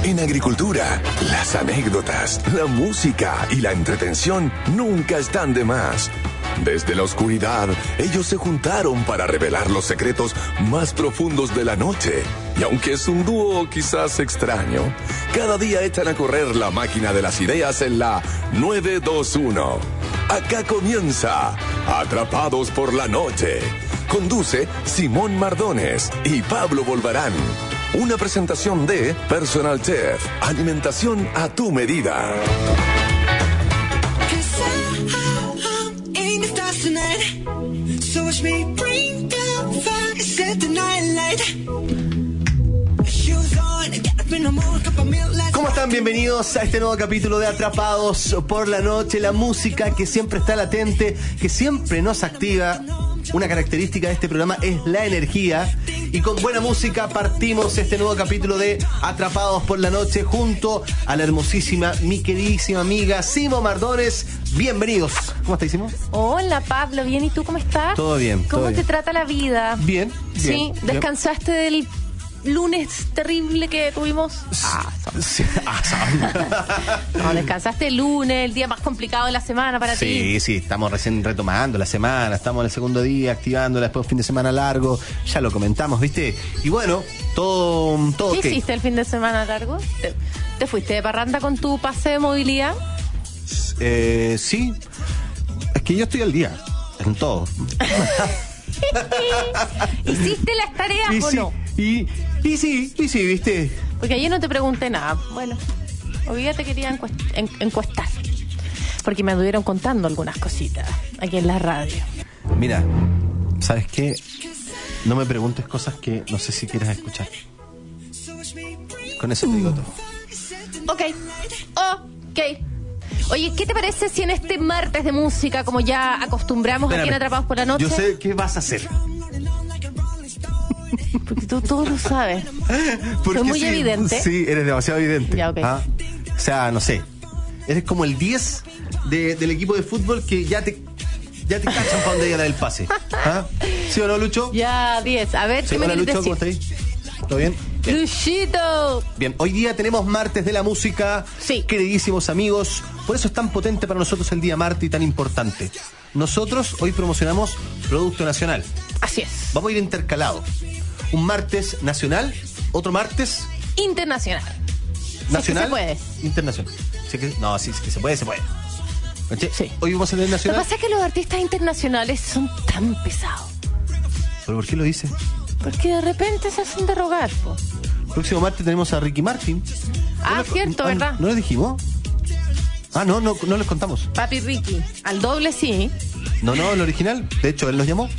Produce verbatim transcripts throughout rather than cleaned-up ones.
En agricultura, las anécdotas, la música y la entretención nunca están de más. Desde la oscuridad, ellos se juntaron para revelar los secretos más profundos de la noche. Y aunque es un dúo quizás extraño, cada día echan a correr la máquina de las ideas en la nueve dos uno. Acá comienza Atrapados por la Noche. Conduce Simón Mardones y Pablo Volvarán. Una presentación de Personal Chef. Alimentación a tu medida. ¿Cómo están? Bienvenidos a este nuevo capítulo de Atrapados por la Noche. La música que siempre está latente, que siempre nos activa. Una característica de este programa es la energía. Y con buena música partimos este nuevo capítulo de Atrapados por la Noche junto a la hermosísima, mi queridísima amiga Simo Mardones. Bienvenidos. ¿Cómo estás, Simo? Hola, Pablo. ¿Bien? ¿Y tú cómo estás? Todo bien. ¿Cómo todo te bien. trata la vida? Bien. Sí, bien, ¿descansaste bien. del lunes terrible que tuvimos? Ah, Sí, ah, son. no, descansaste el lunes, el día más complicado de la semana para sí, ti. Sí, sí, estamos recién retomando la semana, estamos en el segundo día, activándola después de un fin de semana largo, ya lo comentamos, ¿viste? Y bueno, todo, todo ¿Qué okay. hiciste el fin de semana largo? ¿Te, te fuiste de parranda con tu pase de movilidad? Eh, sí, es que yo estoy al día, en todo. ¿Hiciste las tareas y o sí, no? Y, y sí, y sí, ¿viste? Porque ayer no te pregunté nada. Bueno, hoy día te quería encuest- en- encuestar. Porque me anduvieron contando algunas cositas aquí en la radio. Mira, ¿sabes qué? No me preguntes cosas que no sé si quieres escuchar. Con eso te digo todo. Ok, ok. Oye, ¿qué te parece si en este martes de música, como ya acostumbramos Espérame. aquí en Atrapados por la Noche? Yo sé qué vas a hacer. Porque tú todo lo sabes. Porque Soy muy sí, evidente. Sí, eres demasiado evidente. Ya, ok. ¿Ah? O sea, no sé. Eres como el diez de, del equipo de fútbol que ya te ya te cachan para donde llega el pase. ¿Ah? ¿Sí o no, Lucho? Ya, diez. A ver, Sí, ¿qué me hola, quieres Lucho, ¿cómo decir? estás ahí? ¿Todo bien? Bien. Luchito. Bien, hoy día tenemos martes de la música, Sí. queridísimos amigos. Por eso es tan potente para nosotros el día martes y tan importante. Nosotros hoy promocionamos Producto Nacional. Así es. Vamos a ir intercalados. Un martes nacional, otro martes Internacional. nacional. Sí, que se puede. Internacional. Sí que- no, sí, sí que se puede, se puede. ¿Caché? Sí. Hoy vamos a tener Lo que nacional. pasa es que los artistas internacionales son tan pesados. ¿Pero por qué lo dice? Porque de repente se hacen de rogar, po. Próximo martes tenemos a Ricky Martin. Ah, ¿No le- cierto, ah, ¿verdad? ¿No les dijimos? Ah, no, no, no les contamos. Papi Ricky. Al doble sí. No, no, el original. De hecho, él nos llamó.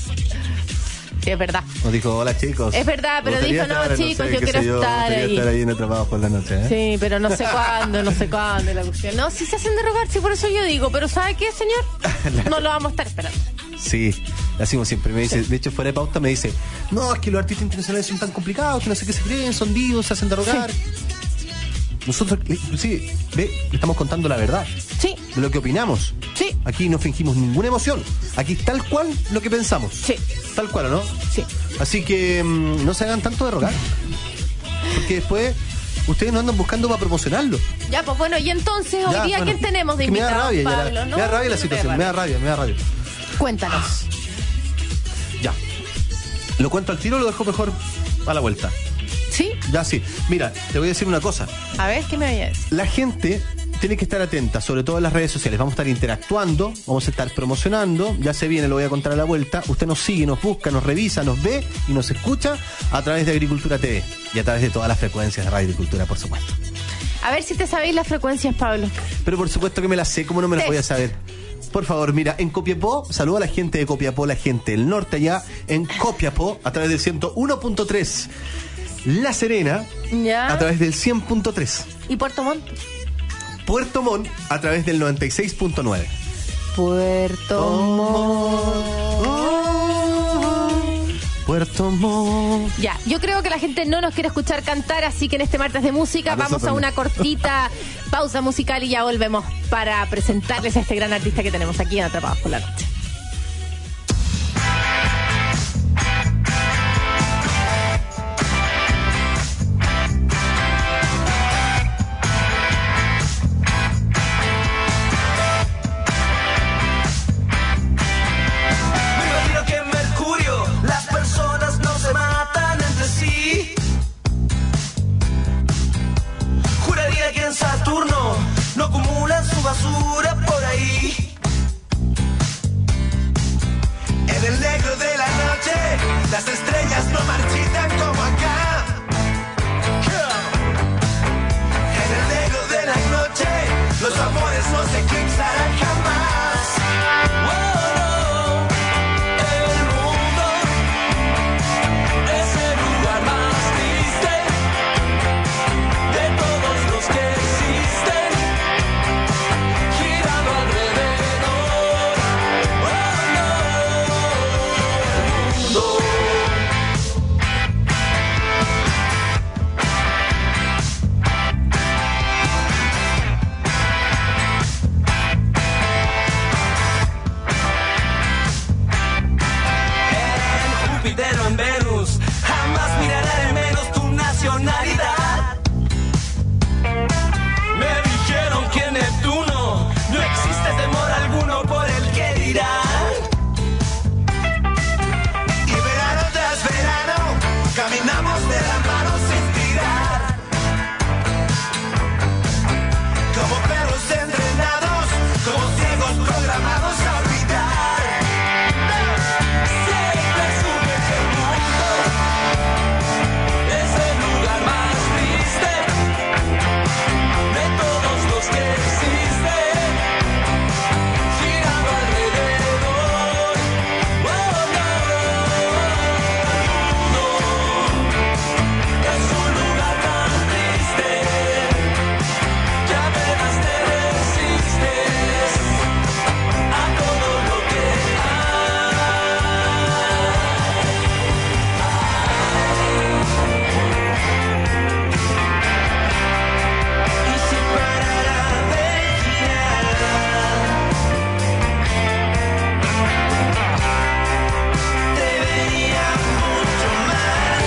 Sí, es verdad. Nos dijo, hola chicos. Es verdad, pero Me gustaría dijo, no, estar, chicos, sé, yo qué quiero sé yo, estar me gustaría ahí. estar ahí en Atrapados por la Noche, ¿eh? Sí, pero no sé cuándo, no sé cuándo la cuestión. No, si se hacen de rogar, sí, por eso yo digo. Pero ¿sabe qué, señor? No lo vamos a estar esperando. Sí, lo hacemos siempre. Me dice, Sí. de hecho, fuera de pauta me dice, no, es que los artistas internacionales son tan complicados, que no sé qué se creen, son divos, se hacen de rogar. Nosotros, inclusive, ve, le estamos contando la verdad Sí, de lo que opinamos. sí, Aquí no fingimos ninguna emoción. Aquí es tal cual lo que pensamos. sí, Tal cual, ¿o no? sí. Así que mmm, no se hagan tanto de rogar. Porque después ustedes no andan buscando para promocionarlo. Ya, pues bueno, y entonces, hoy Ya, día, bueno, ¿quién tenemos de que me da invitado, rabia, ya la- Pablo? ¿No? Me da rabia la Me situación, me da rabia, me da rabia. Cuéntanos. Ya. ¿Lo cuento al tiro o lo dejo mejor a la vuelta? ¿Sí? Ya sí. Mira, te voy a decir una cosa. A ver, ¿qué me voy a decir? La gente tiene que estar atenta, sobre todo en las redes sociales. Vamos a estar interactuando, vamos a estar promocionando. Ya se viene, lo voy a contar a la vuelta. Usted nos sigue, nos busca, nos revisa, nos ve y nos escucha a través de Agricultura T V y a través de todas las frecuencias de Radio Agricultura, por supuesto. A ver si te sabéis las frecuencias, Pablo. Pero por supuesto que me las sé, ¿cómo no me las Test. voy a saber? Por favor, mira, en Copiapó, saluda a la gente de Copiapó, la gente del norte allá, en Copiapó, a través del ciento uno punto tres. La Serena, Ya. a través del cien punto tres. ¿Y Puerto Montt? Puerto Montt, a través del noventa y seis punto nueve. Puerto Montt. Puerto Montt. Ya, yo creo que la gente no nos quiere escuchar cantar, así que en este martes de música A vamos nosotros a no. una cortita pausa musical y ya volvemos para presentarles a este gran artista que tenemos aquí en Atrapados por la Noche. Júpiter o en Venus. Jamás miraré de menos tu nacionalidad. Me dijeron que en Neptuno no existe temor alguno por el que dirán. Y verano tras verano caminamos de la mano sin tirar. Como perros entrenados, como ciegos programados a olvidar. Siempre supe que el mundo es el lugar más triste de todos los que existen, girando alrededor. Oh, no, no, es un lugar tan triste que apenas te resistes a todo lo que hay. Y si parara de girar, te vería mucho más.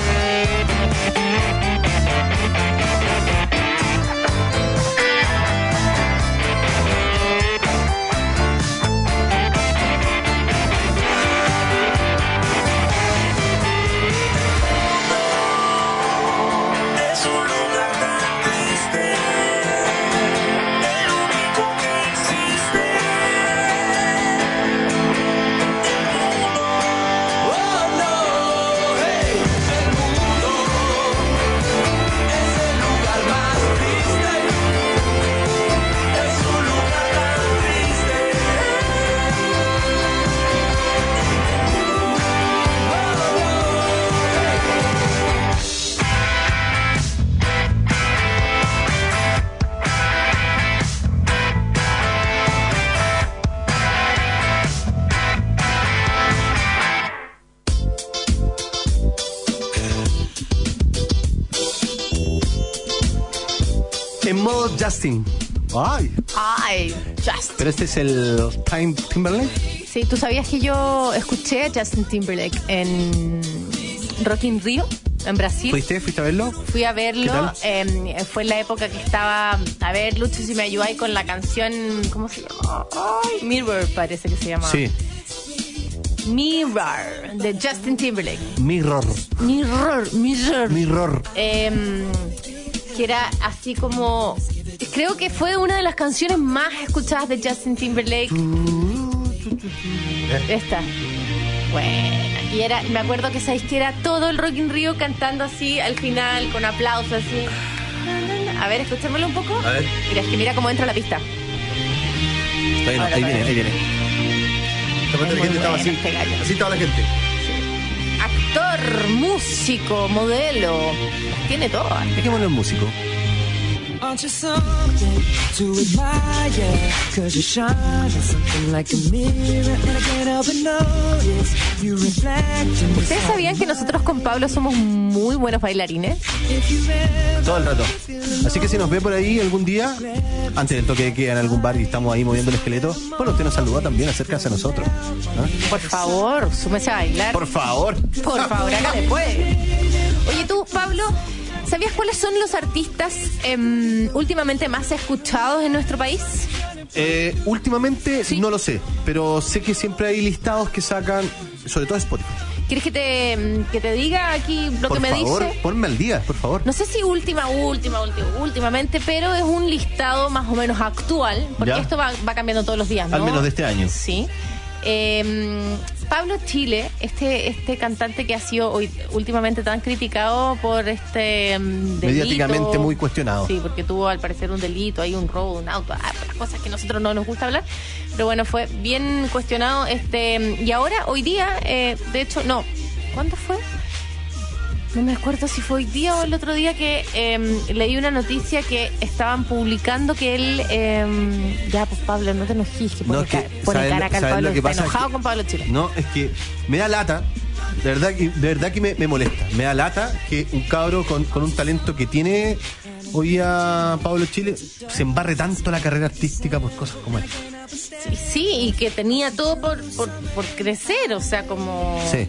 Es un lugar tan triste, el único que existe. Oh no, hey, el mundo es el lugar más triste. Es un lugar tan triste. En modo Justin. Ay, Ay, Just. pero este es el Time Timberlake. Sí, ¿tú sabías que yo escuché a Justin Timberlake en Rock in Rio, en Brasil? ¿Fuiste? ¿Fuiste a verlo? Fui a verlo, ¿Qué eh, fue en la época que estaba, a ver, Lucho, si me ayudáis con la canción, ¿cómo se llama? Ay, Mirror, parece que se llama. Sí. Mirror, de Justin Timberlake. Mirror. Mirror, Mirror. Mirror. Em, que era así como, creo que fue una de las canciones más escuchadas de Justin Timberlake. Esta. Bueno, y era, me acuerdo que sabéis que era todo el Rock in Rio cantando así al final, con aplausos así. A ver, escúchamelo un poco. A ver. Mira, es que mira cómo entra la pista. Ahí, no, Ahora, ahí ahora. viene, ahí viene. La muy gente estaba bueno así. este gallo. Así estaba la gente. Actor, músico, modelo. Las tiene todas. Dejémoslo en músico. Aren't you something to admire? Cause you shine something like a mirror, and I can't help but notice you reflect in the ¿Ustedes sabían que nosotros con Pablo somos muy buenos bailarines? Todo el rato. Así que si nos ve por ahí algún día, antes del toque de queda en algún bar y estamos ahí moviendo el esqueleto, bueno, usted nos saluda también, acérquese a nosotros. ¿Ah? Por favor, súmese a bailar. Por favor. Por favor, hágale pues. Oye tú, Pablo, ¿sabías cuáles son los artistas eh, últimamente más escuchados en nuestro país? Eh, últimamente Sí. no lo sé, pero sé que siempre hay listados que sacan, sobre todo Spotify. ¿Quieres que te, que te diga aquí lo por que me favor, dice? ponme al día, por favor. No sé si última, última, última, últimamente, pero es un listado más o menos actual, porque Ya. esto va, va cambiando todos los días, ¿no? Al menos de este año. Sí. Eh, Pablo Chile, este este cantante que ha sido hoy, últimamente tan criticado por este um, delito. Mediáticamente muy cuestionado. Sí, porque tuvo al parecer un delito, hay un robo de un auto, ah, cosas que a nosotros no nos gusta hablar. Pero bueno, fue bien cuestionado. este Y ahora, hoy día, eh, de hecho, no, ¿cuándo fue? No me acuerdo si fue hoy día o el otro día que eh, leí una noticia que estaban publicando que él... Eh, ya, pues Pablo, no te enojes, que pone, No, es que, ca- pone ¿sabes cara lo- acá el sabes Pablo, lo que está pasa? enojado Es que- con Pablo Chile. No, es que me da lata, de verdad, que- de verdad que me, me molesta. Me da lata que un cabro con, con un talento que tiene hoy día Pablo Chile se embarre tanto la carrera artística por cosas como esta. Sí, sí, y que tenía todo por, por, por crecer, o sea, como... Sí.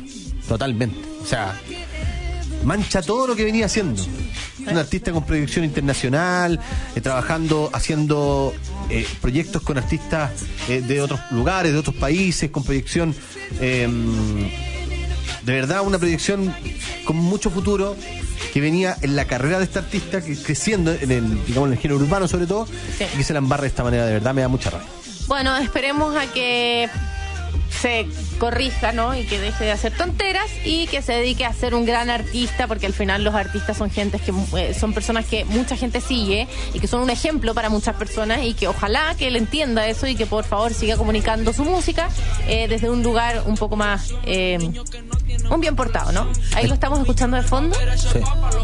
totalmente. O sea, mancha todo lo que venía haciendo. Es un artista con proyección internacional, eh, trabajando, haciendo eh, proyectos con artistas eh, de otros lugares, de otros países, con proyección, eh, de verdad, una proyección con mucho futuro, que venía en la carrera de este artista, que creciendo en el, digamos, en el género urbano sobre todo, sí. Y que se la embarra de esta manera, de verdad me da mucha rabia. Bueno, esperemos a que se corrija, ¿no? Y que deje de hacer tonteras y que se dedique a ser un gran artista, porque al final los artistas son gente que eh, son personas que mucha gente sigue y que son un ejemplo para muchas personas, y que ojalá que él entienda eso y que por favor siga comunicando su música eh, desde un lugar un poco más eh, un bien portado, ¿no? Ahí lo estamos escuchando de fondo. Sí.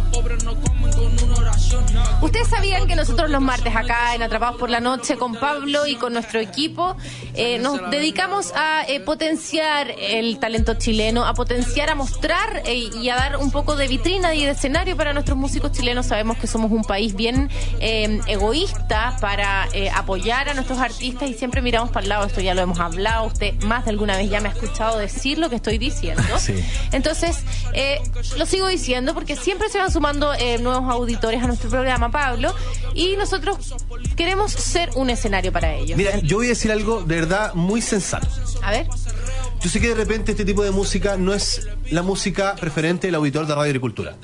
Ustedes sabían que nosotros los martes acá en Atrapados por la Noche con Pablo y con nuestro equipo eh, nos dedicamos a eh, potenciar el talento chileno, a potenciar, a mostrar eh, y a dar un poco de vitrina y de escenario para nuestros músicos chilenos. Sabemos que somos un país bien eh, egoísta para eh, apoyar a nuestros artistas y siempre miramos para el lado. Esto ya lo hemos hablado, usted más de alguna vez ya me ha escuchado decir lo que estoy diciendo. Sí. Entonces, eh, lo sigo diciendo porque siempre se van sumando eh, nuevos auditores a nuestro programa, Pablo, y nosotros queremos ser un escenario para ellos. Mira, yo voy a decir algo de verdad muy sensato. A ver. Yo sé que de repente este tipo de música no es la música preferente del auditor de Radio Agricultura.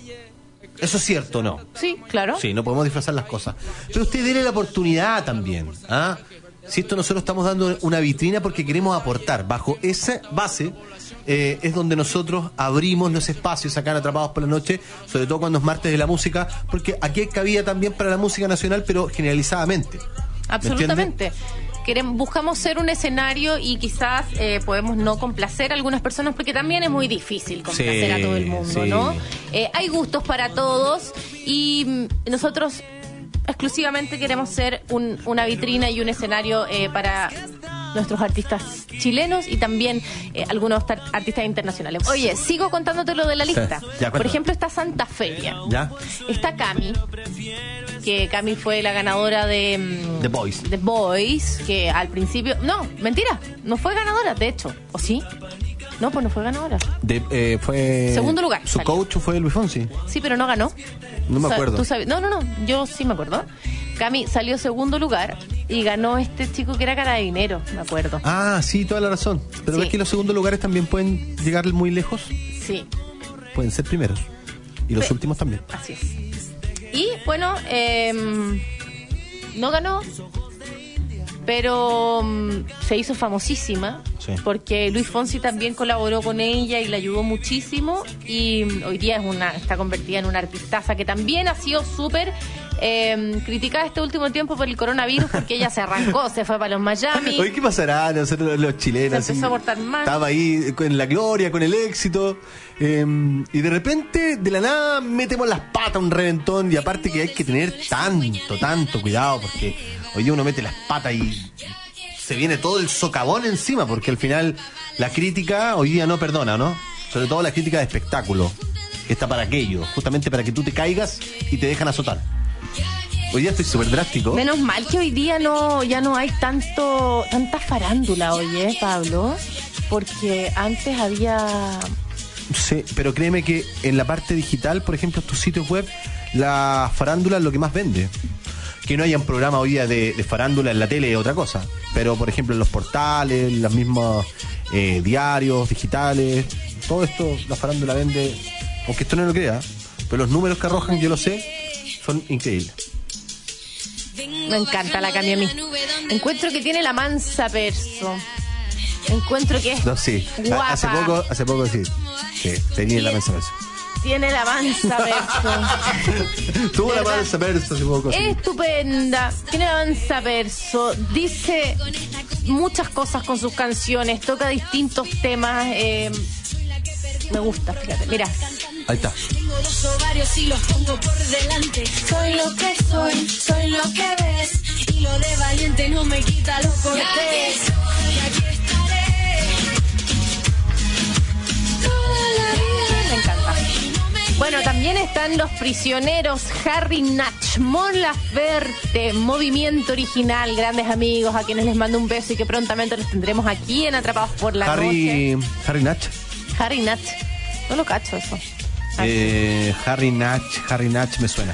¿Eso es cierto o no? Sí, claro. Sí, no podemos disfrazar las cosas. Pero usted déle la oportunidad también, ¿ah? Si esto nosotros estamos dando una vitrina porque queremos aportar, bajo esa base eh, es donde nosotros abrimos los espacios acá en Atrapados por la Noche, sobre todo cuando es martes de la música, porque aquí hay cabida también para la música nacional, pero generalizadamente. Absolutamente. Queremos, buscamos ser un escenario y quizás eh, podemos no complacer a algunas personas, porque también es muy difícil complacer sí, a todo el mundo, sí. ¿no? Eh, hay gustos para todos y mm, nosotros exclusivamente queremos ser un, una vitrina y un escenario eh, para nuestros artistas chilenos y también eh, algunos tar- artistas internacionales. Oye, sigo contándote lo de la lista. Sí, ya, por ejemplo, está Santa Feria. ¿Ya? Está Cami, que Cami fue la ganadora de The Voice. The Voice, que al principio... No, mentira, no fue ganadora, de hecho. ¿O sí? No, pues no fue ganadora. De, eh, fue... Segundo lugar. Su salió. coach fue Luis Fonsi. Sí, pero no ganó. No me O sea, acuerdo. ¿tú sabes? No, no, no, yo sí me acuerdo. Cami salió segundo lugar y ganó este chico que era carabinero, me acuerdo. Ah, sí, toda la razón. Pero Sí. ves que los segundos lugares también pueden llegar muy lejos. Sí, Pueden ser primeros. Y los Pe- últimos también. así es. Y bueno, eh, no ganó, pero um, se hizo famosísima. Sí. Porque Luis Fonsi también colaboró con ella y la ayudó muchísimo, y um, hoy día es una está convertida en una artistaza que también ha sido súper eh, criticada este último tiempo por el coronavirus, porque ella se arrancó, se fue para los Miami. Oye, ¿qué pasará? Nosotros los chilenos. Se empezó a portar mal. Estaba ahí con la gloria, con el éxito. eh, y de repente, de la nada, metemos las patas, un reventón. Y aparte que hay que tener tanto, tanto cuidado, porque hoy día uno mete las patas y se viene todo el socavón encima, porque al final la crítica hoy día no perdona, ¿no? Sobre todo la crítica de espectáculo, que está para aquello, justamente para que tú te caigas y te dejan azotar. Hoy día estoy súper drástico. Menos mal que hoy día no ya no hay tanto tanta farándula, oye, Pablo, porque antes había... Sí, pero créeme que en la parte digital, por ejemplo, tus sitios web, la farándula es lo que más vende. Que no haya un programa hoy día de, de farándula en la tele es otra cosa. Pero, por ejemplo, en los portales, los mismos eh, diarios digitales, todo esto, la farándula vende, aunque esto no lo crea, pero los números que arrojan, yo lo sé, son increíbles. Me encanta la Cami a mí. Encuentro que tiene la mansa perso. Encuentro que es No, sí. guapa. Hace poco, hace poco sí. Sí, tenía la mansa perso. Tiene la mansa perso. Tuvo la ¿Verdad? mansa perso hace poco. Sí. Estupenda. Tiene la mansa perso. Dice muchas cosas con sus canciones. Toca distintos temas. Eh, me gusta, fíjate. Mira. Ahí está. Tengo dos ovarios y los pongo por delante. Soy lo que soy, soy lo que ves. Y lo de valiente no me quita lo cortés. Y aquí estaré toda la vida. Me encanta. Bueno, también están Los Prisioneros, Harry Nach, Mon Laferte, Movimiento Original, grandes amigos a quienes les mando un beso y que prontamente los tendremos aquí en Atrapados por la Harry, Noche. Harry Nach. Harry Natch. No lo cacho eso. Eh, Harry Natch, Harry Natch me suena.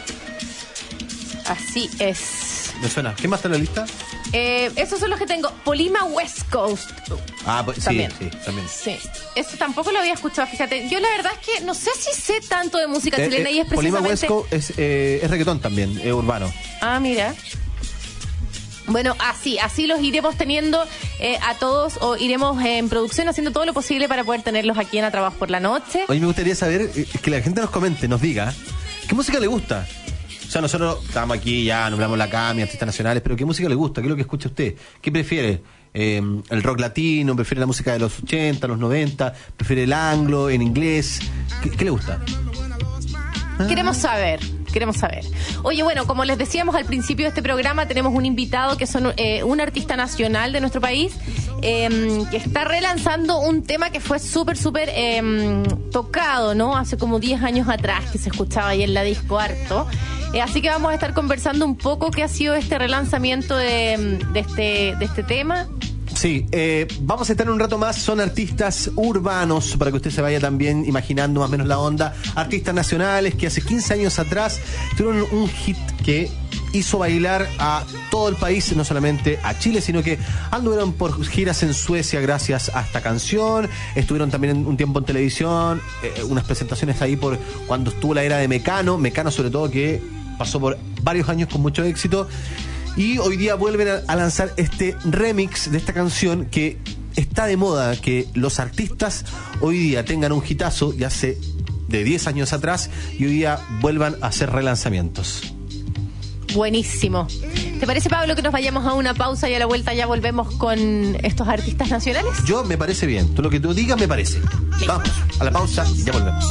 Así es. Me suena. ¿Qué más está en la lista? Eh, esos son los que tengo. Polima West Coast. Ah, pues, sí, también. sí, también. Sí. Eso tampoco lo había escuchado, fíjate. Yo la verdad es que no sé si sé tanto de música Eh, chilena eh, y es Polima precisamente... West Coast es, eh, es reggaetón también, es urbano. Ah, mira. Bueno, así, así los iremos teniendo eh, a todos, o iremos eh, en producción haciendo todo lo posible para poder tenerlos aquí en A Trabajo por la Noche. Oye, me gustaría saber, eh, que la gente nos comente, nos diga, ¿qué música le gusta? O sea, nosotros estamos aquí, ya nombramos la Cami, artistas nacionales, pero ¿qué música le gusta? ¿Qué es lo que escucha usted? ¿Qué prefiere? Eh, ¿El rock latino? ¿Prefiere la música de los ochenta, los noventa? ¿Prefiere el anglo, en inglés? ¿Qué, qué le gusta? Queremos saber, queremos saber. Oye, bueno, como les decíamos al principio de este programa, tenemos un invitado que son eh, un artista nacional de nuestro país, eh, que está relanzando un tema que fue súper, súper eh, tocado, ¿no? Hace como diez años atrás, que se escuchaba ahí en la disco harto. Eh, así que vamos a estar conversando un poco qué ha sido este relanzamiento de, de, este, de este tema. Sí, eh, vamos a estar un rato más. Son artistas urbanos, para que usted se vaya también imaginando más o menos la onda. Artistas nacionales que hace quince años atrás tuvieron un hit que hizo bailar a todo el país, no solamente a Chile, sino que anduvieron por giras en Suecia gracias a esta canción. Estuvieron también un tiempo en televisión, eh, unas presentaciones ahí por cuando estuvo la era de Mecano. Mecano sobre todo, que pasó por varios años con mucho éxito. Y hoy día vuelven a, a lanzar este remix de esta canción que está de moda, que los artistas hoy día tengan un hitazo y hace de diez años atrás y hoy día vuelvan a hacer relanzamientos. Buenísimo. ¿Te parece, Pablo, que nos vayamos a una pausa y a la vuelta ya volvemos con estos artistas nacionales? Yo me parece bien. Todo lo que tú digas me parece. Sí. Vamos a la pausa y ya volvemos.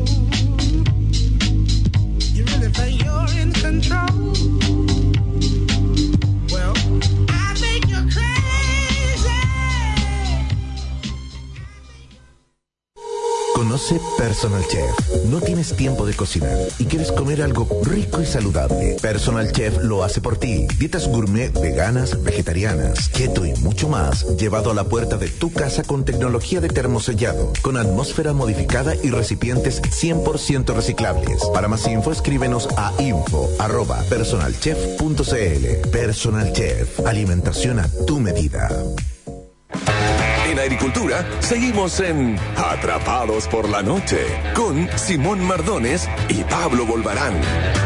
You really think you're in control? Well, I think you're crazy. Conoce Personal Chef. No tienes tiempo de cocinar y quieres comer algo rico y saludable. Personal Chef lo hace por ti. Dietas gourmet, veganas, vegetarianas, keto y mucho más, llevado a la puerta de tu casa con tecnología de termosellado, con atmósfera modificada y recipientes cien por ciento reciclables. Para más info, escríbenos a info arroba personalchef punto cl. Personal Chef, alimentación a tu medida. En Agricultura, seguimos en Atrapados por la Noche, con Simón Mardones y Pablo Volvarán.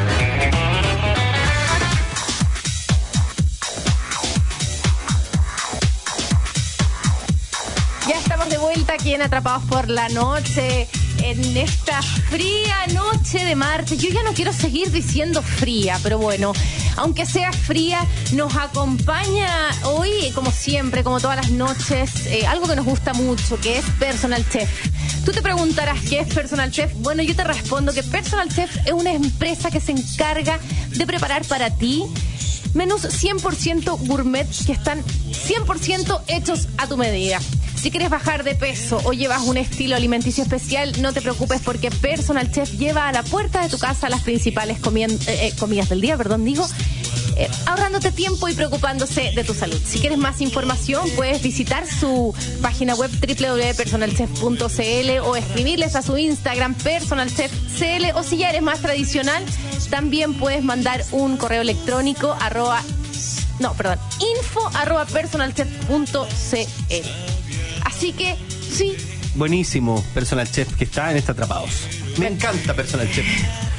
Ya estamos de vuelta aquí en Atrapados por la Noche, en esta fría noche de martes. Yo ya no quiero seguir diciendo fría, pero bueno, aunque sea fría, nos acompaña hoy, como siempre, como todas las noches, eh, algo que nos gusta mucho, que es Personal Chef. Tú te preguntarás qué es Personal Chef. Bueno, yo te respondo que Personal Chef es una empresa que se encarga de preparar para ti menús cien por ciento gourmet que están cien por ciento hechos a tu medida. Si quieres bajar de peso o llevas un estilo alimenticio especial, no te preocupes, porque Personal Chef lleva a la puerta de tu casa las principales comien- eh, comidas del día, perdón, digo, eh, ahorrándote tiempo y preocupándose de tu salud. Si quieres más información, puedes visitar su página web doble u doble u doble u punto personal chef punto cl o escribirles a su Instagram personalchefcl, o si ya eres más tradicional, también puedes mandar un correo electrónico arroba, no, perdón, info arroba personalchef punto cl. Así que, sí. Buenísimo, Personal Chef, que está en esta Atrapados. Me encanta Personal Chef.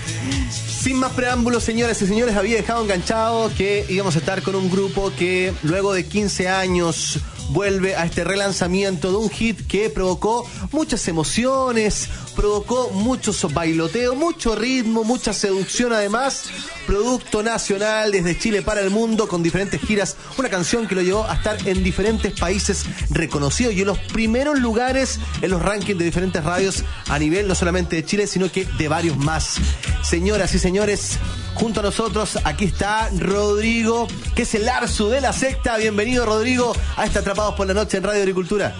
Sin más preámbulos, señoras y señores, había dejado enganchado que íbamos a estar con un grupo que luego de quince años vuelve a este relanzamiento de un hit que provocó muchas emociones, provocó muchos bailoteos, mucho ritmo, mucha seducción además. Producto nacional desde Chile para el mundo, con diferentes giras. Una canción que lo llevó a estar en diferentes países reconocidos y en los primeros lugares en los rankings de diferentes radios a nivel no solamente de Chile, sino que de varios más. Señoras y señores, junto a nosotros aquí está Rodrigo, que es el Arzu de la secta. Bienvenido, Rodrigo, a este Atrapados por la Noche en Radio Agricultura.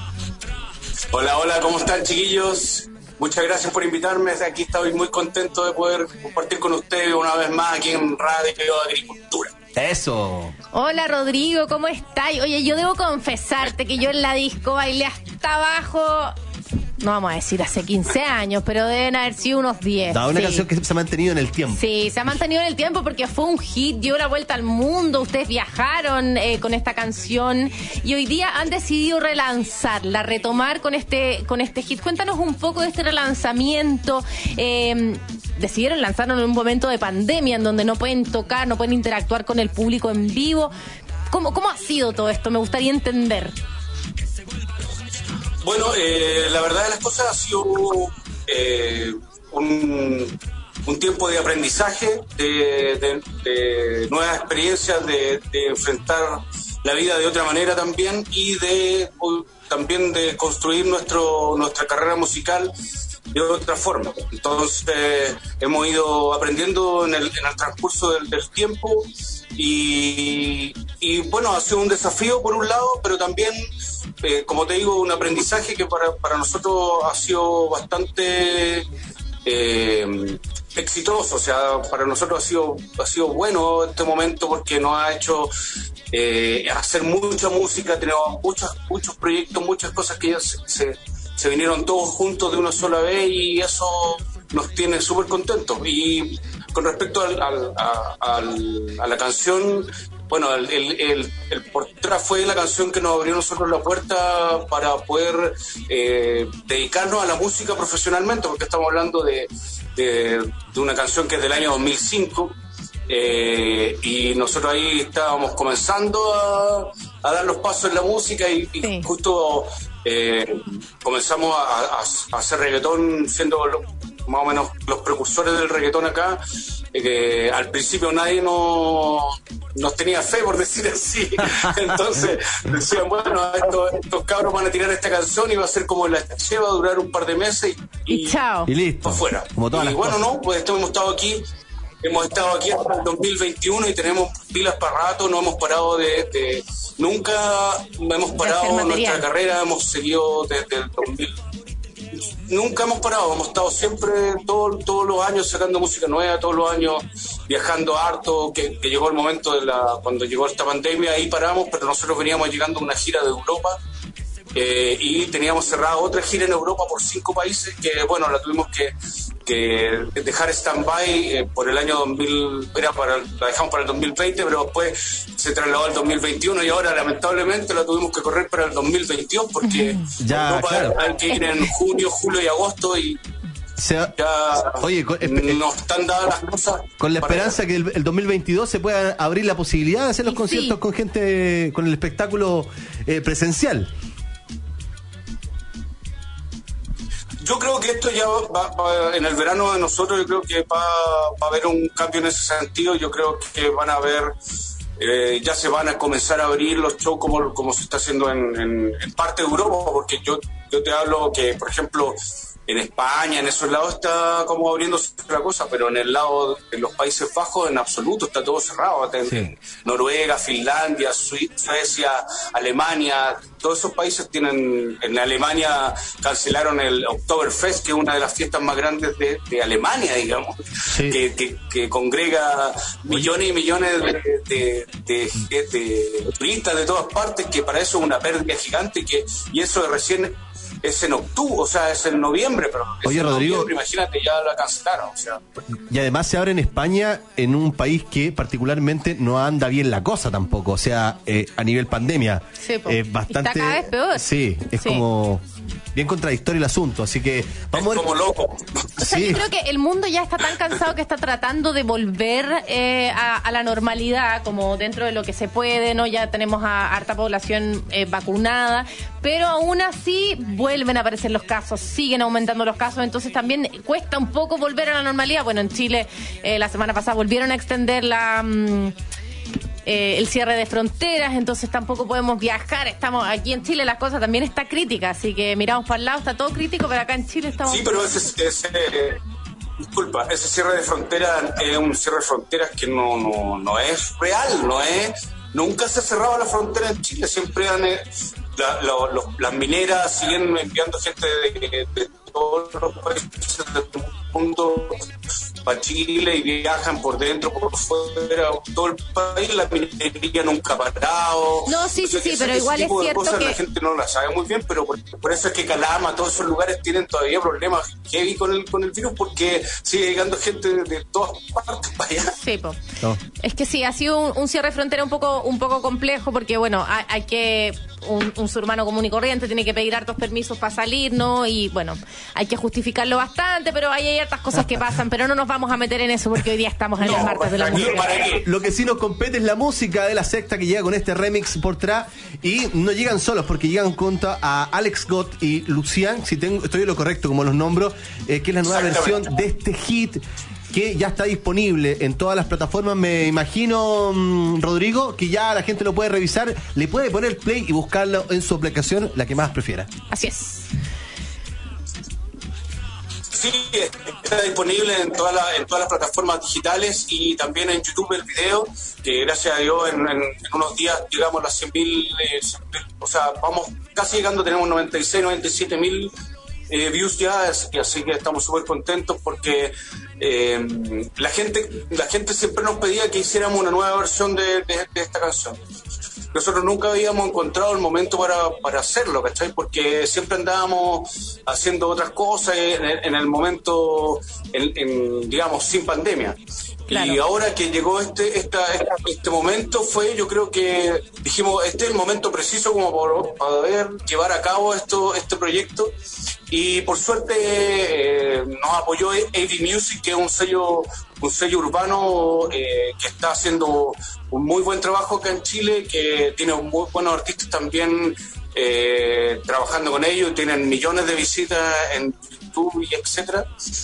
Hola, hola, ¿cómo están, chiquillos? Muchas gracias por invitarme. Aquí estoy muy contento de poder compartir con ustedes una vez más aquí en Radio Agricultura. Eso. Hola, Rodrigo, ¿cómo estás? Oye, yo debo confesarte que yo en la disco bailé hasta abajo no vamos a decir hace quince años, pero deben haber sido unos diez. Da, una sí. canción que se ha mantenido en el tiempo. Sí, se ha mantenido en el tiempo porque fue un hit, dio la vuelta al mundo, ustedes viajaron eh, con esta canción y hoy día han decidido relanzarla, retomar con este, con este hit. Cuéntanos un poco de este relanzamiento. Eh, decidieron lanzarlo en un momento de pandemia en donde no pueden tocar, no pueden interactuar con el público en vivo. ¿Cómo, cómo ha sido todo esto? Me gustaría entender. Bueno, eh, la verdad de las cosas ha sido eh, un, un tiempo de aprendizaje, de, de, de nuevas experiencias, de, de enfrentar la vida de otra manera también y de también de construir nuestro nuestra carrera musical de otra forma. Entonces hemos ido aprendiendo en el, en el transcurso del, del tiempo y, y bueno, ha sido un desafío por un lado, pero también, eh, como te digo, un aprendizaje que para, para nosotros ha sido bastante eh, exitoso. O sea, para nosotros ha sido, ha sido bueno este momento porque nos ha hecho eh, hacer mucha música, tenemos muchos, muchos proyectos, muchas cosas que ya se, se se vinieron todos juntos de una sola vez y eso nos tiene súper contentos. Y con respecto al, al, a, al, a la canción, bueno, el, el, el, el Portra fue la canción que nos abrió nosotros la puerta para poder eh, dedicarnos a la música profesionalmente, porque estamos hablando de, de, de una canción que es del año dos mil cinco. Eh, y nosotros ahí estábamos comenzando a, a dar los pasos en la música y, y sí. justo eh, comenzamos a, a, a hacer reggaetón siendo lo, más o menos los precursores del reggaetón acá, eh, que al principio nadie nos, nos tenía fe, por decir así. Entonces decían, bueno, estos, estos cabros van a tirar esta canción y va a ser como la Che, va a durar un par de meses y, y, y chao. Y listo. Afuera. Como todas y las bueno, cosas. no, pues hemos estado aquí Hemos estado aquí hasta el dos mil veintiuno y tenemos pilas para rato, no hemos parado de... de nunca hemos parado nuestra carrera, hemos seguido desde el dos mil. Nunca hemos parado, hemos estado siempre, todo, todos los años sacando música nueva, todos los años viajando harto, que, que llegó el momento de la cuando llegó esta pandemia, ahí paramos, pero nosotros veníamos llegando a una gira de Europa. Eh, y teníamos cerrada otra gira en Europa por cinco países que, bueno, la tuvimos que, que dejar stand-by eh, por el año dos mil, era para, la dejamos para el dos mil veinte, pero después se trasladó al dos mil veintiuno y ahora lamentablemente la tuvimos que correr para el dos mil veintidós porque ya, Europa claro. hay que ir en junio, julio y agosto y se, ya oye, con, nos están dadas las cosas. Con la esperanza que el, el dos mil veintidós se pueda abrir la posibilidad de hacer los y conciertos sí. con gente, con el espectáculo eh, presencial. Yo creo que esto ya va, va, en el verano de nosotros, yo creo que va, va a haber un cambio en ese sentido. Yo creo que van a haber, eh, ya se van a comenzar a abrir los shows como, como se está haciendo en, en, en parte de Europa, porque yo, yo te hablo que, por ejemplo, en España, en esos lados está como abriéndose la cosa, pero en el lado de los Países Bajos en absoluto está todo cerrado. Sí. Noruega, Finlandia, Suecia, Alemania, todos esos países tienen, en Alemania cancelaron el Oktoberfest, que es una de las fiestas más grandes de, de Alemania, digamos, sí. que, que, que congrega millones y millones de, de, de, de, de turistas de todas partes, que para eso es una pérdida gigante, que, y eso de recién es en octubre, o sea, es en noviembre, pero Oye, Rodrigo, imagínate, ya la cancelaron, o sea. Y además se abre en España, en un país que particularmente no anda bien la cosa tampoco, o sea, eh, a nivel pandemia. Sí, pues, eh, bastante, está cada vez peor. Sí, es sí. como bien contradictorio el asunto, así que vamos es a ver. como loco. O sea, sí. Yo creo que el mundo ya está tan cansado que está tratando de volver eh, a, a la normalidad, como dentro de lo que se puede, ¿no? Ya tenemos a harta población eh, vacunada, pero aún así vuelven a aparecer los casos, siguen aumentando los casos, entonces también cuesta un poco volver a la normalidad. Bueno, en Chile eh, la semana pasada volvieron a extender la... Mmm, Eh, el cierre de fronteras, entonces tampoco podemos viajar. Estamos aquí en Chile, las cosas también está crítica, así que miramos para el lado, está todo crítico, pero acá en Chile estamos... Sí, pero ese, ese disculpa, ese cierre de fronteras es un cierre de fronteras que no, no, no es real, no es... Nunca se cerraba la frontera en Chile, siempre han... La, la, los, las mineras siguen enviando gente de, de, de todos los países del mundo para Chile y viajan por dentro, por fuera, todo el país, la minería nunca ha parado. No, sí, sí, sí, pero ese igual es tipo de cierto cosas que... la gente no la sabe muy bien, pero por, por eso es que Calama, todos esos lugares tienen todavía problemas heavy con el, con el virus, porque sigue llegando gente de, de todas partes para allá. Sí, po. No. Es que sí, ha sido un, un cierre de frontera un poco un poco complejo porque, bueno, hay, hay que... Un, un ser humano común y corriente tiene que pedir hartos permisos para salir, ¿no? Y, bueno, hay que justificarlo bastante, pero hay, hay hartas cosas que pasan, pero no nos vamos a meter en eso porque hoy día estamos en No, el martes de la ¿para qué? música. ¿Para qué? Lo que sí nos compete es la música de la secta que llega con este remix por atrás. Y no llegan solos porque llegan junto a Alex Gott y Lucian, si tengo, estoy en lo correcto como los nombro, eh, que es la nueva versión de este hit que ya está disponible en todas las plataformas. Me imagino, mmm, Rodrigo, que ya la gente lo puede revisar, le puede poner play y buscarlo en su aplicación, la que más prefiera. Así es. Sí, está disponible en, toda la, en todas las plataformas digitales y también en YouTube el video, que gracias a Dios en, en, en unos días llegamos a las cien mil, eh, o sea, vamos casi llegando, tenemos noventa y seis, noventa y siete mil eh, views ya, así, así que estamos súper contentos porque eh, la gente la gente siempre nos pedía que hiciéramos una nueva versión de, de, de esta canción. Nosotros nunca habíamos encontrado el momento para, para hacerlo, ¿cachai? Porque siempre andábamos haciendo otras cosas en el, en el momento, en, en, digamos, sin pandemia. Claro. Y ahora que llegó este, esta, este momento fue, yo creo que dijimos, este es el momento preciso como para poder llevar a cabo esto, este proyecto. Y por suerte eh, nos apoyó A V Music, que es un sello un sello urbano eh, que está haciendo un muy buen trabajo acá en Chile, que tiene muy buenos artistas también eh, trabajando con ellos, tienen millones de visitas en YouTube y etcétera.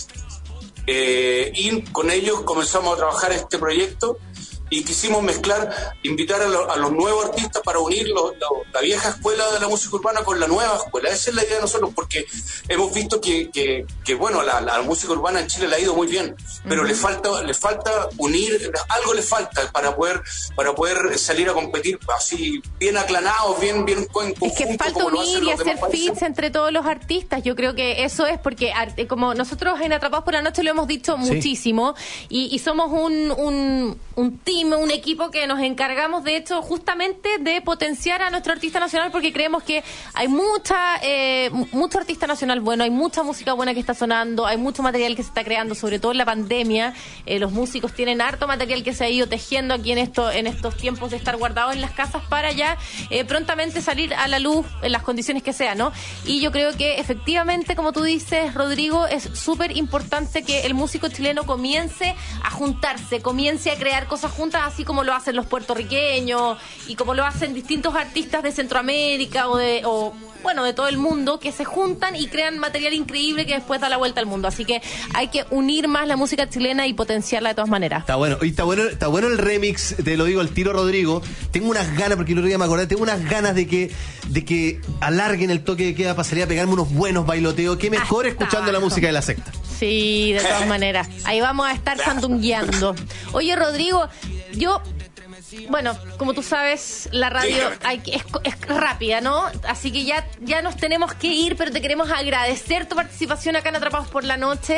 Eh, y con ellos comenzamos a trabajar este proyecto y quisimos mezclar, invitar a, lo, a los nuevos artistas para unir lo, lo, la vieja escuela de la música urbana con la nueva escuela. Esa es la idea de nosotros, porque hemos visto que, que, que bueno, la, la música urbana en Chile le ha ido muy bien, pero uh-huh. le falta le falta unir, algo le falta para poder para poder salir a competir así bien aclanados, bien bien en conjunto. Es que falta unir y hacer fits entre todos los artistas. Yo creo que eso es porque como nosotros en Atrapados por la Noche lo hemos dicho sí. muchísimo y, y somos un, un, un team, un equipo que nos encargamos de hecho justamente de potenciar a nuestro artista nacional, porque creemos que hay mucha eh, mucho artista nacional bueno, hay mucha música buena que está sonando, hay mucho material que se está creando, sobre todo en la pandemia. Eh, los músicos tienen harto material que se ha ido tejiendo aquí en esto en estos tiempos de estar guardados en las casas para ya eh, prontamente salir a la luz en las condiciones que sea, ¿no? Y yo creo que efectivamente, como tú dices, Rodrigo, es súper importante que el músico chileno comience a juntarse, comience a crear cosas juntas, así como lo hacen los puertorriqueños y como lo hacen distintos artistas de Centroamérica o de o bueno, de todo el mundo, que se juntan y crean material increíble que después da la vuelta al mundo. Así que hay que unir más la música chilena y potenciarla de todas maneras. Está bueno, y está bueno, está bueno el remix, te lo digo al tiro, Rodrigo. Tengo unas ganas, porque el otro día me acordé, tengo unas ganas de que de que alarguen el toque de queda para salir a pegarme unos buenos bailoteos. Qué mejor Hasta escuchando abajo. La música de la secta. Sí, de todas maneras. Ahí vamos a estar sandungueando. Oye, Rodrigo, yo... Bueno, como tú sabes, la radio hay, es, es rápida, ¿no? Así que ya, ya nos tenemos que ir, pero te queremos agradecer tu participación acá en Atrapados por la Noche.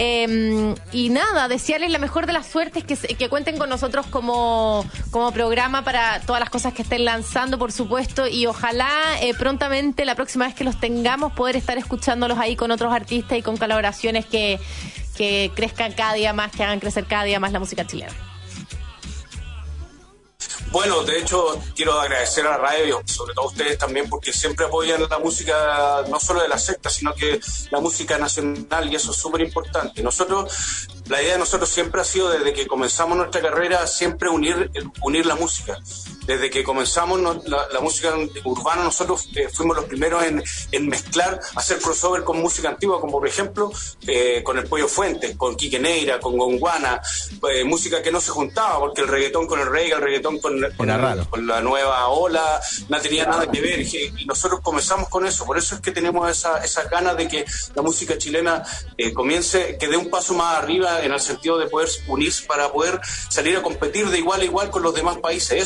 Eh, y nada, desearles la mejor de las suertes, que, que cuenten con nosotros como, como programa para todas las cosas que estén lanzando, por supuesto. Y ojalá eh, prontamente, la próxima vez que los tengamos, poder estar escuchándolos ahí con otros artistas y con colaboraciones que, que crezcan cada día más, que hagan crecer cada día más la música chilena. Bueno, de hecho, quiero agradecer a la radio y sobre todo a ustedes también, porque siempre apoyan la música, no solo de la secta, sino que la música nacional, y eso es súper importante. Nosotros, la idea de nosotros siempre ha sido, desde que comenzamos nuestra carrera, siempre unir, unir la música. Desde que comenzamos no, la, la música urbana, nosotros eh, fuimos los primeros en, en mezclar, hacer crossover con música antigua, como por ejemplo eh, con el Pollo Fuentes, con Quique Neira, con Gonguana, eh, música que no se juntaba, porque el reggaetón con el reggae, el reggaetón con, con, el, con la nueva ola, no tenía nada que ver, y nosotros comenzamos con eso. Por eso es que tenemos esa, esa gana de que la música chilena eh, comience, que dé un paso más arriba en el sentido de poder unirse para poder salir a competir de igual a igual con los demás países. Eso es lo único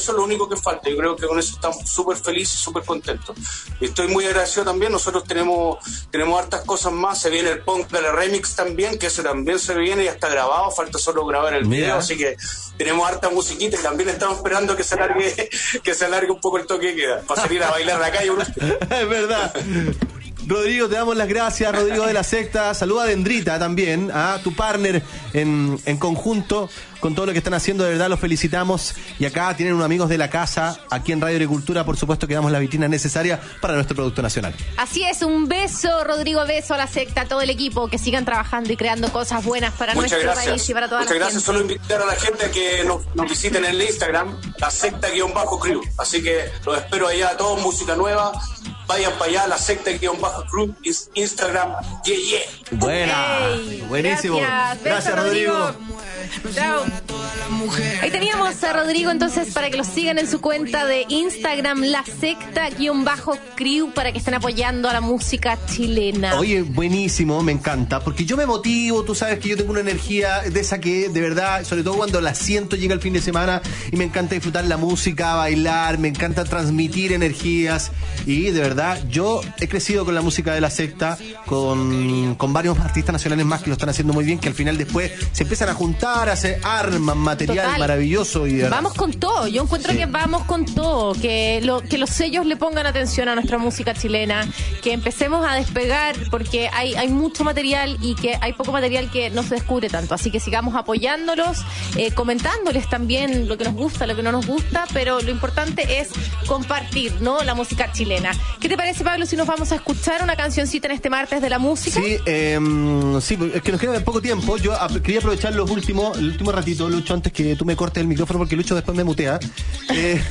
que falta. Yo creo que con eso estamos súper felices, súper contentos. Estoy muy agradecido también. Nosotros tenemos tenemos hartas cosas más. Se viene el punk de la remix también, que ese también se viene, ya está grabado, falta solo grabar el Mira. video, así que tenemos harta musiquita y también estamos esperando que se alargue, que se alargue un poco el toque que queda, para salir a bailar a la calle. Es verdad. Rodrigo, te damos las gracias, Rodrigo de la Secta. Saluda a Dendrita también, a tu partner en, en conjunto con todo lo que están haciendo, de verdad los felicitamos. Y acá tienen unos amigos de la casa, aquí en Radio Agricultura, por supuesto que damos la vitrina necesaria para nuestro producto nacional. Así es, un beso, Rodrigo, beso a la Secta, a todo el equipo, que sigan trabajando y creando cosas buenas para Muchas nuestro gracias. país y para toda Muchas la gracias. gente. Solo invitar a la gente a que nos, nos visiten en el Instagram, la secta-crew. Así que los espero allá a todos, música nueva. Vayan para allá, la secta-crew, Instagram, yeah, yeah. Buena, Ey, buenísimo. Gracias, Gracias, Beso, Rodrigo. Chao. Ahí teníamos a Rodrigo, entonces, para que lo sigan en su cuenta de Instagram, la secta-crew, para que estén apoyando a la música chilena. Oye, buenísimo, me encanta, porque yo me motivo, tú sabes que yo tengo una energía de esa que, de verdad, sobre todo cuando la siento, llega el fin de semana y me encanta disfrutar la música, bailar, me encanta transmitir energías y de verdad, yo he crecido con la música de la Secta, con, con varios artistas nacionales más que lo están haciendo muy bien, que al final después se empiezan a juntar, a hacer armas, material Total. maravilloso y de verdad. Vamos con todo, yo encuentro Sí. que vamos con todo, que, lo, que los sellos le pongan atención a nuestra música chilena, que empecemos a despegar, porque hay, hay mucho material y que hay poco material que no se descubre tanto, así que sigamos apoyándolos, eh, comentándoles también lo que nos gusta, lo que no nos gusta, pero lo importante es compartir, ¿no?, la música chilena. ¿Qué te parece, Pablo, si nos vamos a escuchar una cancioncita en este martes de la música? Sí, eh, sí, es que nos queda poco tiempo. Yo ap- quería aprovechar los últimos, el último ratito, Lucho, antes que tú me cortes el micrófono, porque Lucho después me mutea. Eh,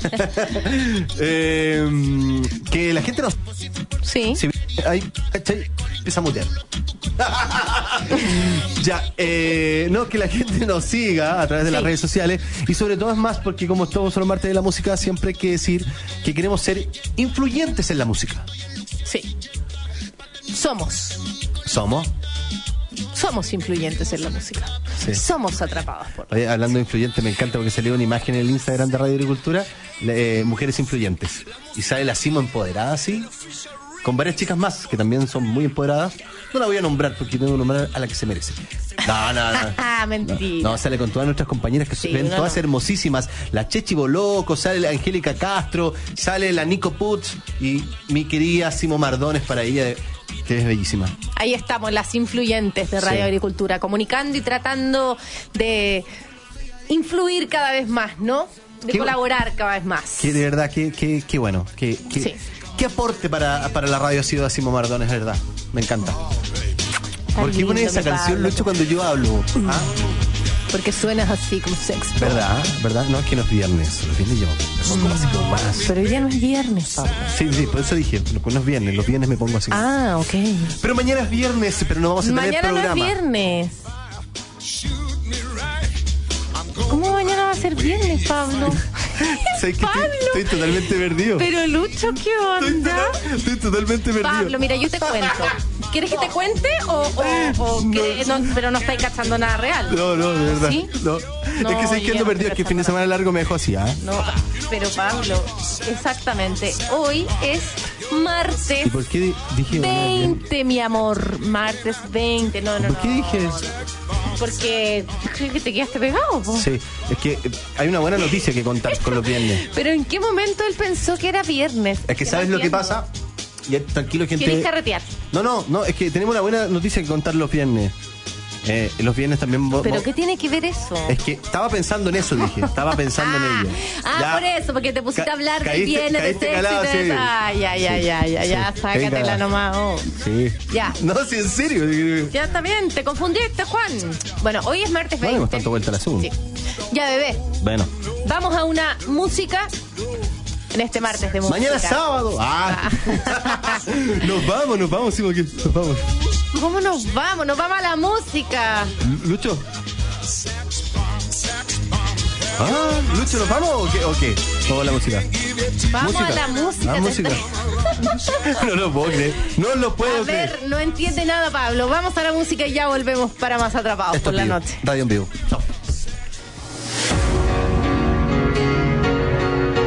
eh, que la gente nos... Sí. Si ahí, ¿cachai? Empieza a mutear. Ya, eh, no, que la gente nos siga a través de las Sí. redes sociales y sobre todo es más porque como estamos en los martes de la música, siempre hay que decir que queremos ser influyentes en la música. Sí. Somos. ¿Somos? Somos influyentes en la música. Sí. Somos atrapados por... Oye, hablando de influyente, me encanta porque salió una imagen en el Instagram de Radio Agricultura, eh, mujeres influyentes. Y sale la Simo empoderada así, con varias chicas más que también son muy empoderadas. No la voy a nombrar porque tengo que nombrar a la que se merece. No, no, no. Ah, mentira. No, sale con todas nuestras compañeras que Sí, ven no, todas no. hermosísimas. La Chechi Boloco, sale la Angélica Castro, sale la Nico Putz y mi querida Simo Mardones para ella, que es bellísima. Ahí estamos, las influyentes de Radio Sí. Agricultura, comunicando y tratando de influir cada vez más, ¿no? De Qué- colaborar cada vez más. Que de verdad, que, que, que bueno. Que, que, Sí. ¿Qué aporte para, para la radio ha sido a Simo Mardones, de verdad? Me encanta. Tan ¿Por qué lindo, pones esa mi canción, Pablo. Lucho, cuando yo hablo? ¿Ah? Porque suenas así como sex. ¿Verdad? ¿Verdad? No, es que no es viernes. Los viernes yo me pongo así como más. Pero hoy día no es viernes, Pablo. Sí, sí, por eso dije, no es viernes. Los viernes me pongo así. Ah, ok. Pero mañana es viernes, pero no vamos a tener Mañana no es programa. viernes. ¿Cómo mañana va a ser viernes, Pablo? ¿Sabes qué? Pablo. Estoy, estoy totalmente perdido. Pero Lucho, ¿qué Estoy, onda? total- estoy totalmente perdido. Pablo, mira, yo te cuento. ¿Quieres que te cuente o, o, o que- no, pero no estáis cachando nada real? No, no, de verdad. ¿Sí? No. No, es que sé que yo ando no perdido, estoy es que el fin de cachando semana largo me dejó así, ¿ah? No, pero Pablo, exactamente. Hoy es martes ¿Y por qué di- dije veinte, mi amor. Martes veinte. No, no, ¿Por qué no. dije? Porque creo que te quedaste pegado, po. Sí, es que eh, hay una buena noticia que contar con los viernes. Pero ¿en qué momento él pensó que era viernes? Es que no sabes lo que entiendo. pasa. Ya, tranquilo, gente. ¿Querés carretear? No, no, no, es que tenemos una buena noticia que contar los viernes. Eh, los viernes también. vo- ¿Pero vo- qué tiene que ver eso? Es que estaba pensando en eso, dije. Estaba pensando ah, en ello. ah, Ya. por eso, porque te pusiste Ca- a hablar del caíste- viernes de caíste sexo calado, y te... sí. Ah, ya, ya, Sí, ya, ya, sí. ya, Caí sácatela calado. nomás. oh. Sí. Ya. No, sí, en serio. Ya está bien, te confundiste, Juan. Bueno, hoy es martes No veinte. hemos tanto vuelta a la segunda. Sí. Ya, bebé, Bueno. vamos a una música en este martes de música. Mañana es sábado. Ah. nos vamos, nos vamos, sí, porque nos vamos. ¿Cómo nos vamos? Nos vamos a la música. Lucho. Ah, Lucho, ¿nos vamos o qué? ¿O qué? Vamos a la música. Vamos Música. a la música. Ah, te música. estoy- No lo puedo creer. No lo A puedo creer. ver, no entiende nada, Pablo. Vamos a la música y ya volvemos para más atrapados Esto por es la vivo. noche. Radio en vivo. Chao.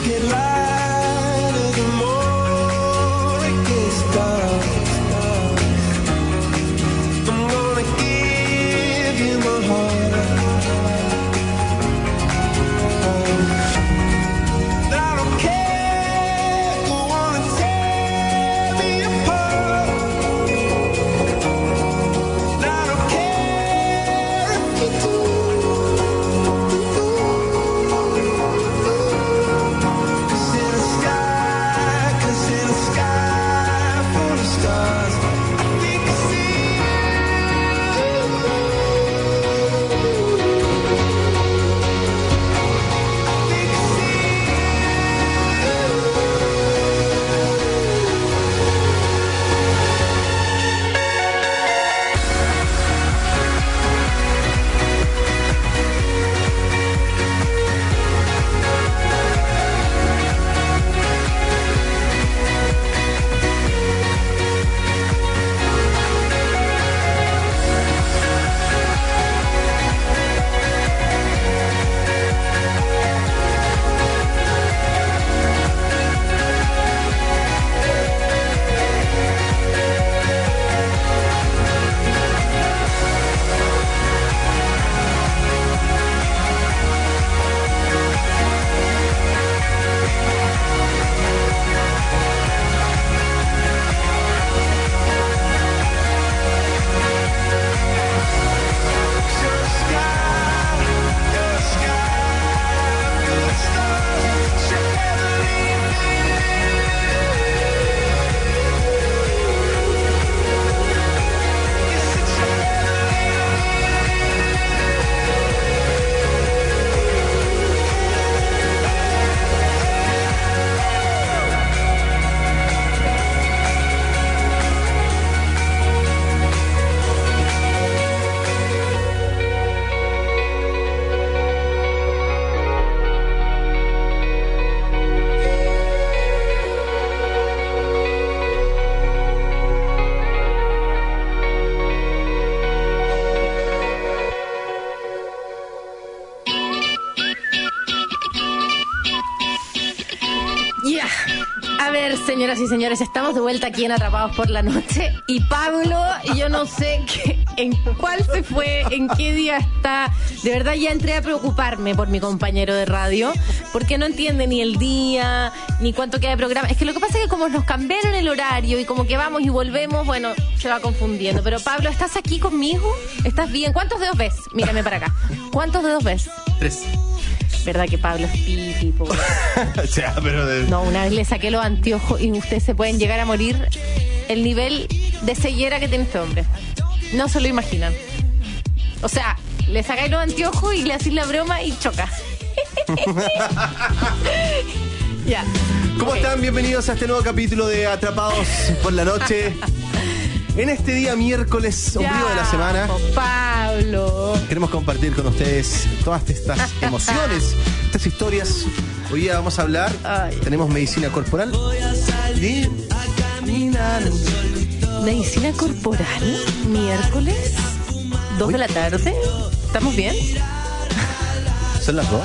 get lighter the more it gets dark. I'm gonna give you my heart. Oh. I don't care if you wanna tear me apart. I don't care if you do. Cause in the sky, cause in the sky full of stars, I think I see you. I think I see Ya. A ver, señoras y señores, estamos de vuelta aquí en Atrapados por la Noche. Y Pablo, yo no sé qué, en cuál se fue, en qué día está. De verdad ya entré a preocuparme por mi compañero de radio, porque no entiende ni el día, ni cuánto queda de programa. Es que lo que pasa es que como nos cambiaron el horario y como que vamos y volvemos, bueno, se va confundiendo. Pero Pablo, ¿estás aquí conmigo? ¿Estás bien? ¿Cuántos dedos ves? Mírame para acá. ¿Cuántos dedos ves? Tres. ¿Verdad que Pablo es pipi, po? O sea, pero de... No, una vez le saqué los anteojos y ustedes se pueden llegar a morir el nivel de ceguera que tiene este hombre. No se lo imaginan. O sea, le sacáis los anteojos y le hacéis la broma y choca. Ya. ¿Cómo Ok. están? Bienvenidos a este nuevo capítulo de Atrapados por la Noche. En este día miércoles, ombligo Ya, de la semana, po, Pablo. queremos compartir con ustedes todas estas emociones, estas historias. Hoy día vamos a hablar, Ay. tenemos medicina corporal. Y caminar. Medicina corporal, miércoles, dos de la tarde. ¿Estamos bien? Son las dos.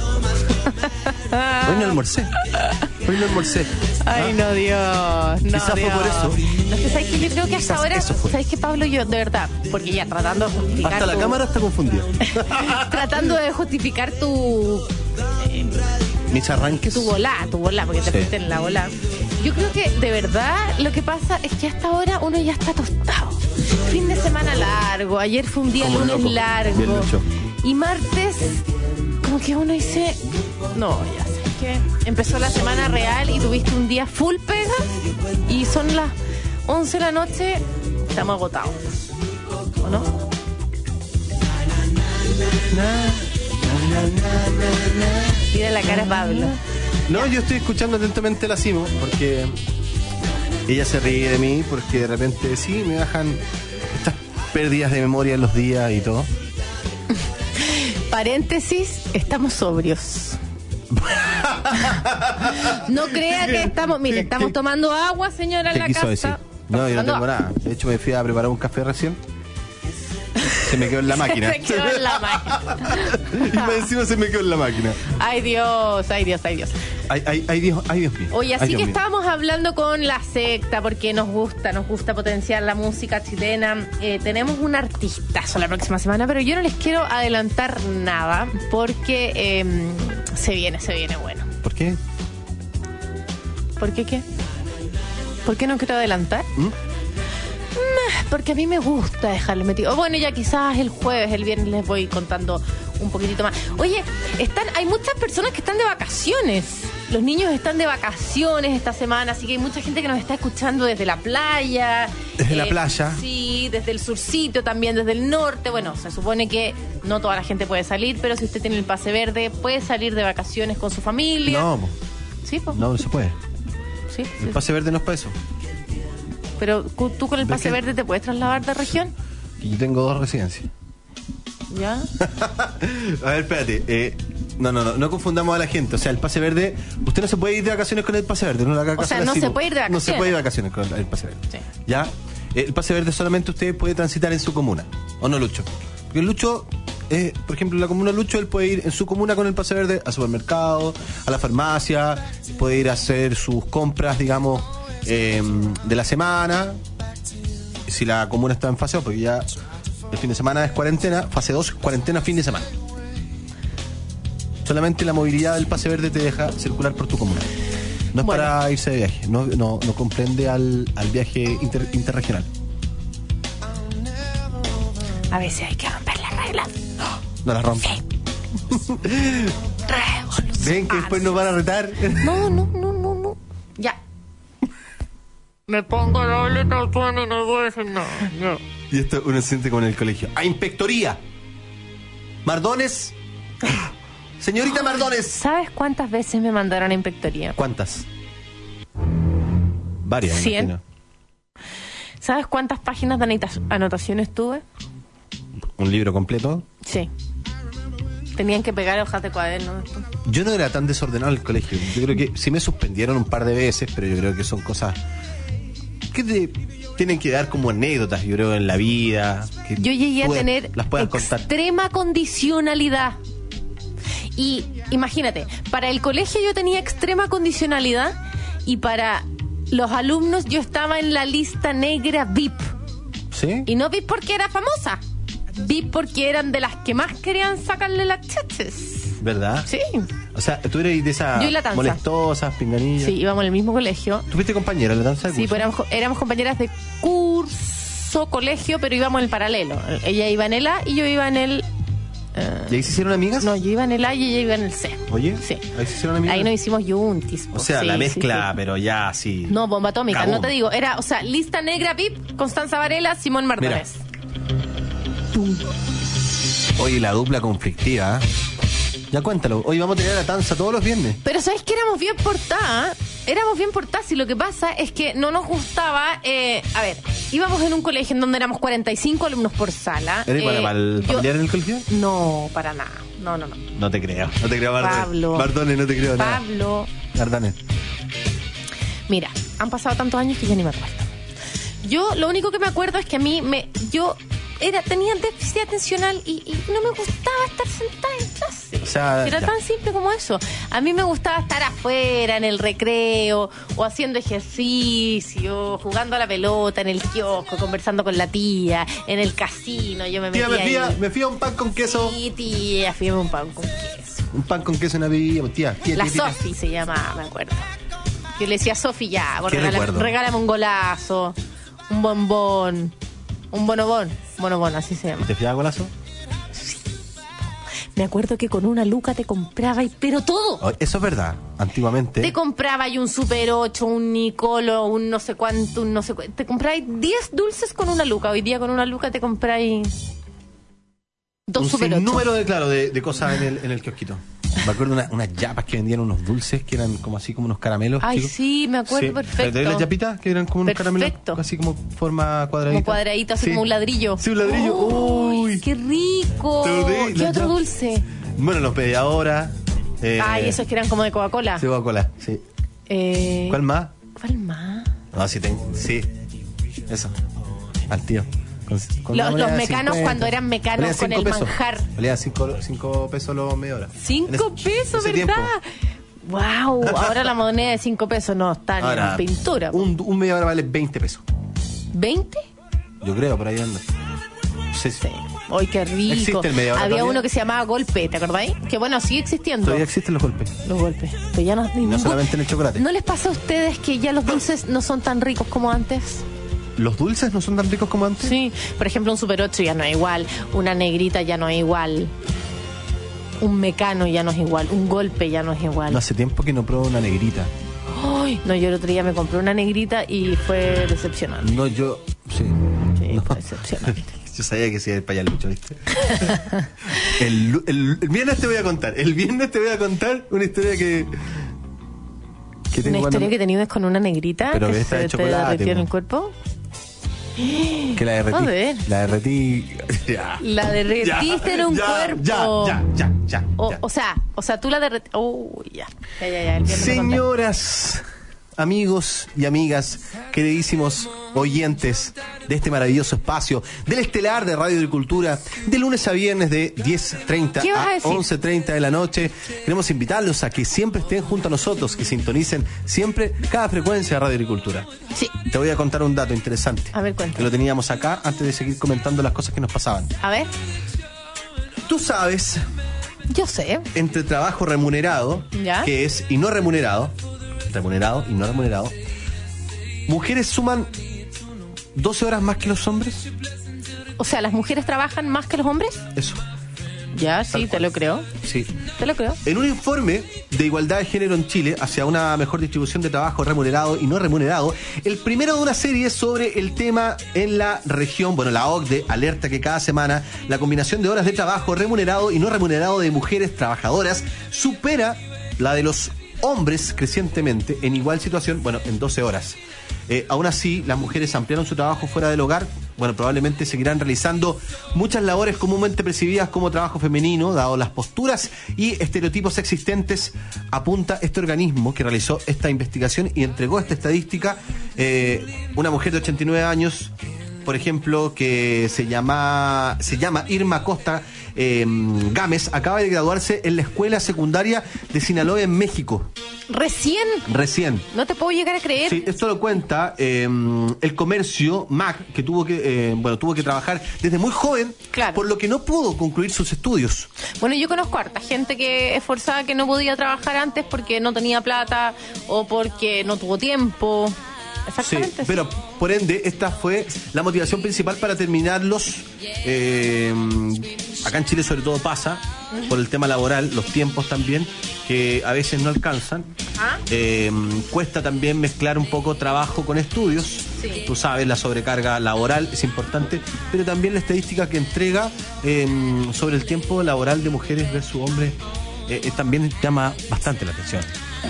Hoy no almorcé. Hoy no almorcé. Ay, no, Dios. No, Quizás fue Dios. por eso. No, es que sabes que yo creo que hasta Quizás ahora, eso fue. ¿sabes qué, Pablo? Yo, de verdad, porque ya tratando de justificar. Hasta la tu- cámara está confundida. Tratando de justificar tu. Mis arranques. Tu volá, tu volá, porque te Sí. fuiste en la volá. Yo creo que de verdad lo que pasa es que hasta ahora uno ya está tostado. Fin de semana largo, ayer fue un día Como lunes loco, bien largo. lucho. Y martes, como que uno dice, no, ya sé que empezó la semana real y tuviste un día full pega y son las once de la noche, estamos agotados. ¿O no? Mira la cara a Pablo. No, yo estoy escuchando atentamente la Simo porque ella se ríe de mí porque de repente sí me bajan estas pérdidas de memoria en los días y todo. Paréntesis, estamos sobrios. No crea que estamos, mire, estamos tomando agua, señora, en ¿Qué la quiso casa. decir? No, yo no Tomando tengo agua. nada. De hecho, me fui a preparar un café recién. se me quedó en la máquina. Se quedó en la máquina. Y más encima se me quedó en la máquina. Ay Dios, ay Dios, ay Dios. Ay, ay, ay Dios, ay Dios mío. Oye, así Ay, Dios que mío. estábamos hablando con la secta porque nos gusta, nos gusta potenciar la música chilena. Eh, tenemos un artistazo la próxima semana, pero yo no les quiero adelantar nada porque eh, se viene, se viene bueno. ¿Por qué? ¿Por qué qué? ¿Por qué no quiero adelantar? ¿Mm? Porque a mí me gusta dejarlo metido. Bueno, ya quizás el jueves, el viernes les voy contando un poquitito más. Oye, están, hay muchas personas que están de vacaciones. Los niños están de vacaciones esta semana, así que hay mucha gente que nos está escuchando desde la playa. Desde la playa. Sí, desde el surcito también, desde el norte. Bueno, se supone que no toda la gente puede salir, pero si usted tiene el pase verde, puede salir de vacaciones con su familia. No, po. Sí, pues. no, no se puede. Sí, El sí. pase verde no es para eso. Pero cu- tú con el ¿Ves pase que- verde te puedes trasladar de región. Y yo tengo dos residencias. ¿Ya? A ver, espérate. Eh, no, no, no, no confundamos a la gente. O sea, el pase verde, usted no se puede ir de vacaciones con el pase verde. No, le haga O caso sea, a la no Cibo. se puede ir de No se vacaciones. puede ir de vacaciones con el pase verde. Sí. ¿Ya? Eh, El pase verde solamente usted puede transitar en su comuna. ¿O no, Lucho? Porque el Lucho, eh, por ejemplo, en la comuna Lucho, él puede ir en su comuna con el pase verde al supermercado, a la farmacia, puede ir a hacer sus compras, digamos, eh, de la semana. Si la comuna está en fase dos, porque ya el fin de semana es cuarentena, fase dos, cuarentena, fin de semana. Solamente la movilidad del pase verde te deja circular por tu comuna. No es Bueno. para irse de viaje, no, no, no comprende al, al viaje inter- interregional. A veces hay que romper las reglas. No la rompa. Ven que después nos van a retar. No, no, no, no, no. Ya. Me pongo doble tatuón y no puedo decir nada. No. Y esto uno se siente como en el colegio. ¡A inspectoría! Mardones. Señorita Mardones. ¿Sabes cuántas veces me mandaron a inspectoría? ¿Cuántas? Varias, me Cien. imagino. ¿Sabes cuántas páginas de anota- anotaciones tuve? Un libro completo. Sí. Tenían que pegar hojas de cuaderno después. Yo no era tan desordenado en el colegio. Yo creo que sí me suspendieron un par de veces, pero yo creo que son cosas que te tienen que dar como anécdotas, yo creo, en la vida. Que Yo llegué a tú tener las puedas contar. extrema condicionalidad. Y imagínate, para el colegio yo tenía extrema condicionalidad y para los alumnos yo estaba en la lista negra V I P. ¿Sí? Y no V I P porque era famosa. V I P porque eran de las que más querían sacarle las cheches. ¿Verdad? Sí. O sea, tú eres de esas Yo y la Tanza. molestosas, pinganillas. Sí, íbamos en el mismo colegio. ¿Tú fuiste compañera de la danza de Sí, curso? pues éramos, éramos compañeras de curso, colegio, pero íbamos en el paralelo. Ella iba en el A y yo iba en el... eh, ¿Y ahí se hicieron amigas? no, yo iba en el A y ella iba en el C. Oye, Sí. ahí se hicieron amigas. Ahí nos hicimos yuntis. O pues, sea, sí, la sí, mezcla, sí. pero ya así. No, bomba atómica, Cabum. no te digo. Era, o sea, lista negra V I P, Constanza Varela, Simón Martínez. Oye, la dupla conflictiva. ¿eh? Ya cuéntalo. Hoy vamos a tener a la Tanza todos los viernes. Pero ¿sabes que éramos bien portadas? Éramos bien portadas y lo que pasa es que no nos gustaba... eh, a ver, íbamos en un colegio en donde éramos cuarenta y cinco alumnos por sala. ¿Eres eh, para el yo- familiar en el colegio? No, para nada. No, no, no. No te creo. No te creo, Mardones. Pablo. Mardones, no te creo nada. Pablo. Mardones. Mira, han pasado tantos años que ya ni me acuerdo. Yo lo único que me acuerdo es que a mí me... Yo era tenía déficit atencional y, y no me gustaba estar sentada en clase. O sea, Era ya. tan simple como eso. A mí me gustaba estar afuera, en el recreo, o haciendo ejercicio, jugando a la pelota, en el kiosco, conversando con la tía, en el casino. Yo me Tía, metía me fía, ahí. me fía un pan con queso. Sí, tía, fíjame un pan con queso. Un pan con queso en la bebida, tía. tía La tía, tía. Sofi se llamaba, me acuerdo. Yo le decía, Sofi, ya, bueno, Qué regálame, recuerdo. regálame un golazo, un bombón, un bonobón, bonobón, así se llama. ¿Te fiaba golazo? Me acuerdo que con una luca te compraba, y- pero todo. Oh, eso es verdad. Antiguamente. Te compraba y un Super ocho, un Nicolo, un no sé cuánto, un no sé cuánto. Te comprabas diez dulces con una luca. Hoy día con una luca te compráis dos un Super ocho. número de, claro, de, de cosas en el, en el kiosquito. Me acuerdo una, unas yapas que vendían unos dulces que eran como así como unos caramelos. Ay, chicos. sí, me acuerdo Sí. perfecto. ¿Te las yapitas que eran como unos Perfecto. caramelos? Así como forma cuadradita. Como cuadradito, así Sí. como un ladrillo. Sí, un ladrillo. Uy, Uy. ¡qué rico! ¿Te acordás? ¿Qué Las otro yapas. dulce? Bueno, los pediadora. Eh, Ay, esos que eran como de Coca-Cola. Sí, Coca-Cola, sí. Eh, ¿Cuál más? ¿Cuál más? No, sí, ten- sí. Eso. Al tío. Con, con Los, una moneda los de mecanos cincuenta. cuando eran Valía mecanos con cinco el pesos. manjar. Valía cinco, cinco pesos los media hora. Cinco En ese- pesos, ese ¿verdad? tiempo. Wow, ahora la moneda de cinco pesos no está ni Ahora, en pintura. Un, un media hora vale veinte pesos. ¿veinte? Yo creo, por ahí anda. No sé si- Sí. ¡Ay, qué rico! ¿Existe el media hora Había todavía? uno que se llamaba golpe, ¿te acordáis? Que bueno, sigue existiendo. Todavía existen los golpes. Los golpes. Pero ya no, Y no solamente en el chocolate. ¿No les pasa a ustedes que ya los dulces no son tan ricos como antes? ¿Los dulces no son tan ricos como antes? Sí. Por ejemplo, un Super ocho ya no es igual. Una negrita ya no es igual. Un mecano ya no es igual. Un golpe ya no es igual. No, hace tiempo que no pruebo una negrita. Ay, no, yo el otro día me compré una negrita y fue decepcionante. No, yo... Sí. Sí, No. fue decepcionante. Yo sabía que sí era para allá Lucho, ¿viste? el, lu- el- el viernes te voy a contar. El viernes te voy a contar una historia que... que Una cuando- historia que he tenido es con una negrita Pero que que esta se de te chocolate, derritió en po. el cuerpo. Que la derretí. A ver. La derretí... Ya. La derretiste en un ya, cuerpo. Ya, ya, ya, ya. O, ya. o sea, o sea, tú la derretiste. Oh, ya. Ya, ya, ya. el viernes me contaste. Señoras, amigos y amigas, queridísimos oyentes de este maravilloso espacio, del estelar de Radio Agricultura, de lunes a viernes de diez treinta ¿Qué vas a a decir? once treinta de la noche, queremos invitarlos a que siempre estén junto a nosotros, que sintonicen siempre cada frecuencia de Radio Agricultura. Sí. Te voy a contar un dato interesante. A ver, cuéntame. Que lo teníamos acá antes de seguir comentando las cosas que nos pasaban. A ver, Tú sabes, yo sé. entre trabajo remunerado, ¿Ya? que es, y no remunerado, remunerado y no remunerado, mujeres suman doce horas más que los hombres. O sea, ¿las mujeres trabajan más que los hombres? Eso, Ya, sí, te lo creo. sí. Te lo creo. En un informe de igualdad de género en Chile hacia una mejor distribución de trabajo remunerado y no remunerado, el primero de una serie sobre el tema en la región, bueno, la O C D E alerta que cada semana la combinación de horas de trabajo remunerado y no remunerado de mujeres trabajadoras supera la de los hombres crecientemente en igual situación, bueno, en doce horas. Eh, aún así, las mujeres ampliaron su trabajo fuera del hogar. Bueno, probablemente seguirán realizando muchas labores comúnmente percibidas como trabajo femenino, dado las posturas y estereotipos existentes, apunta este organismo que realizó esta investigación y entregó esta estadística. Eh, una mujer de ochenta y nueve años, por ejemplo, que se llama, se llama Irma Costa eh, Gámez, acaba de graduarse en la escuela secundaria de Sinaloa en México, Recién, recién. no te puedo llegar a creer. Sí, esto lo cuenta eh, el comercio M A C, que tuvo que, eh, bueno, tuvo que trabajar desde muy joven, Claro. por lo que no pudo concluir sus estudios. Bueno, yo conozco a harta gente que esforzada que no podía trabajar antes porque no tenía plata o porque no tuvo tiempo. Sí, Exactamente. pero por ende, esta fue la motivación principal para terminarlos. Eh, acá en Chile sobre todo pasa, por el tema laboral, los tiempos también, que a veces no alcanzan. ¿Ah? Eh, cuesta también mezclar un poco trabajo con estudios. Sí. Tú sabes, la sobrecarga laboral es importante, pero también la estadística que entrega eh, sobre el tiempo laboral de mujeres versus hombres eh, eh, también llama bastante la atención.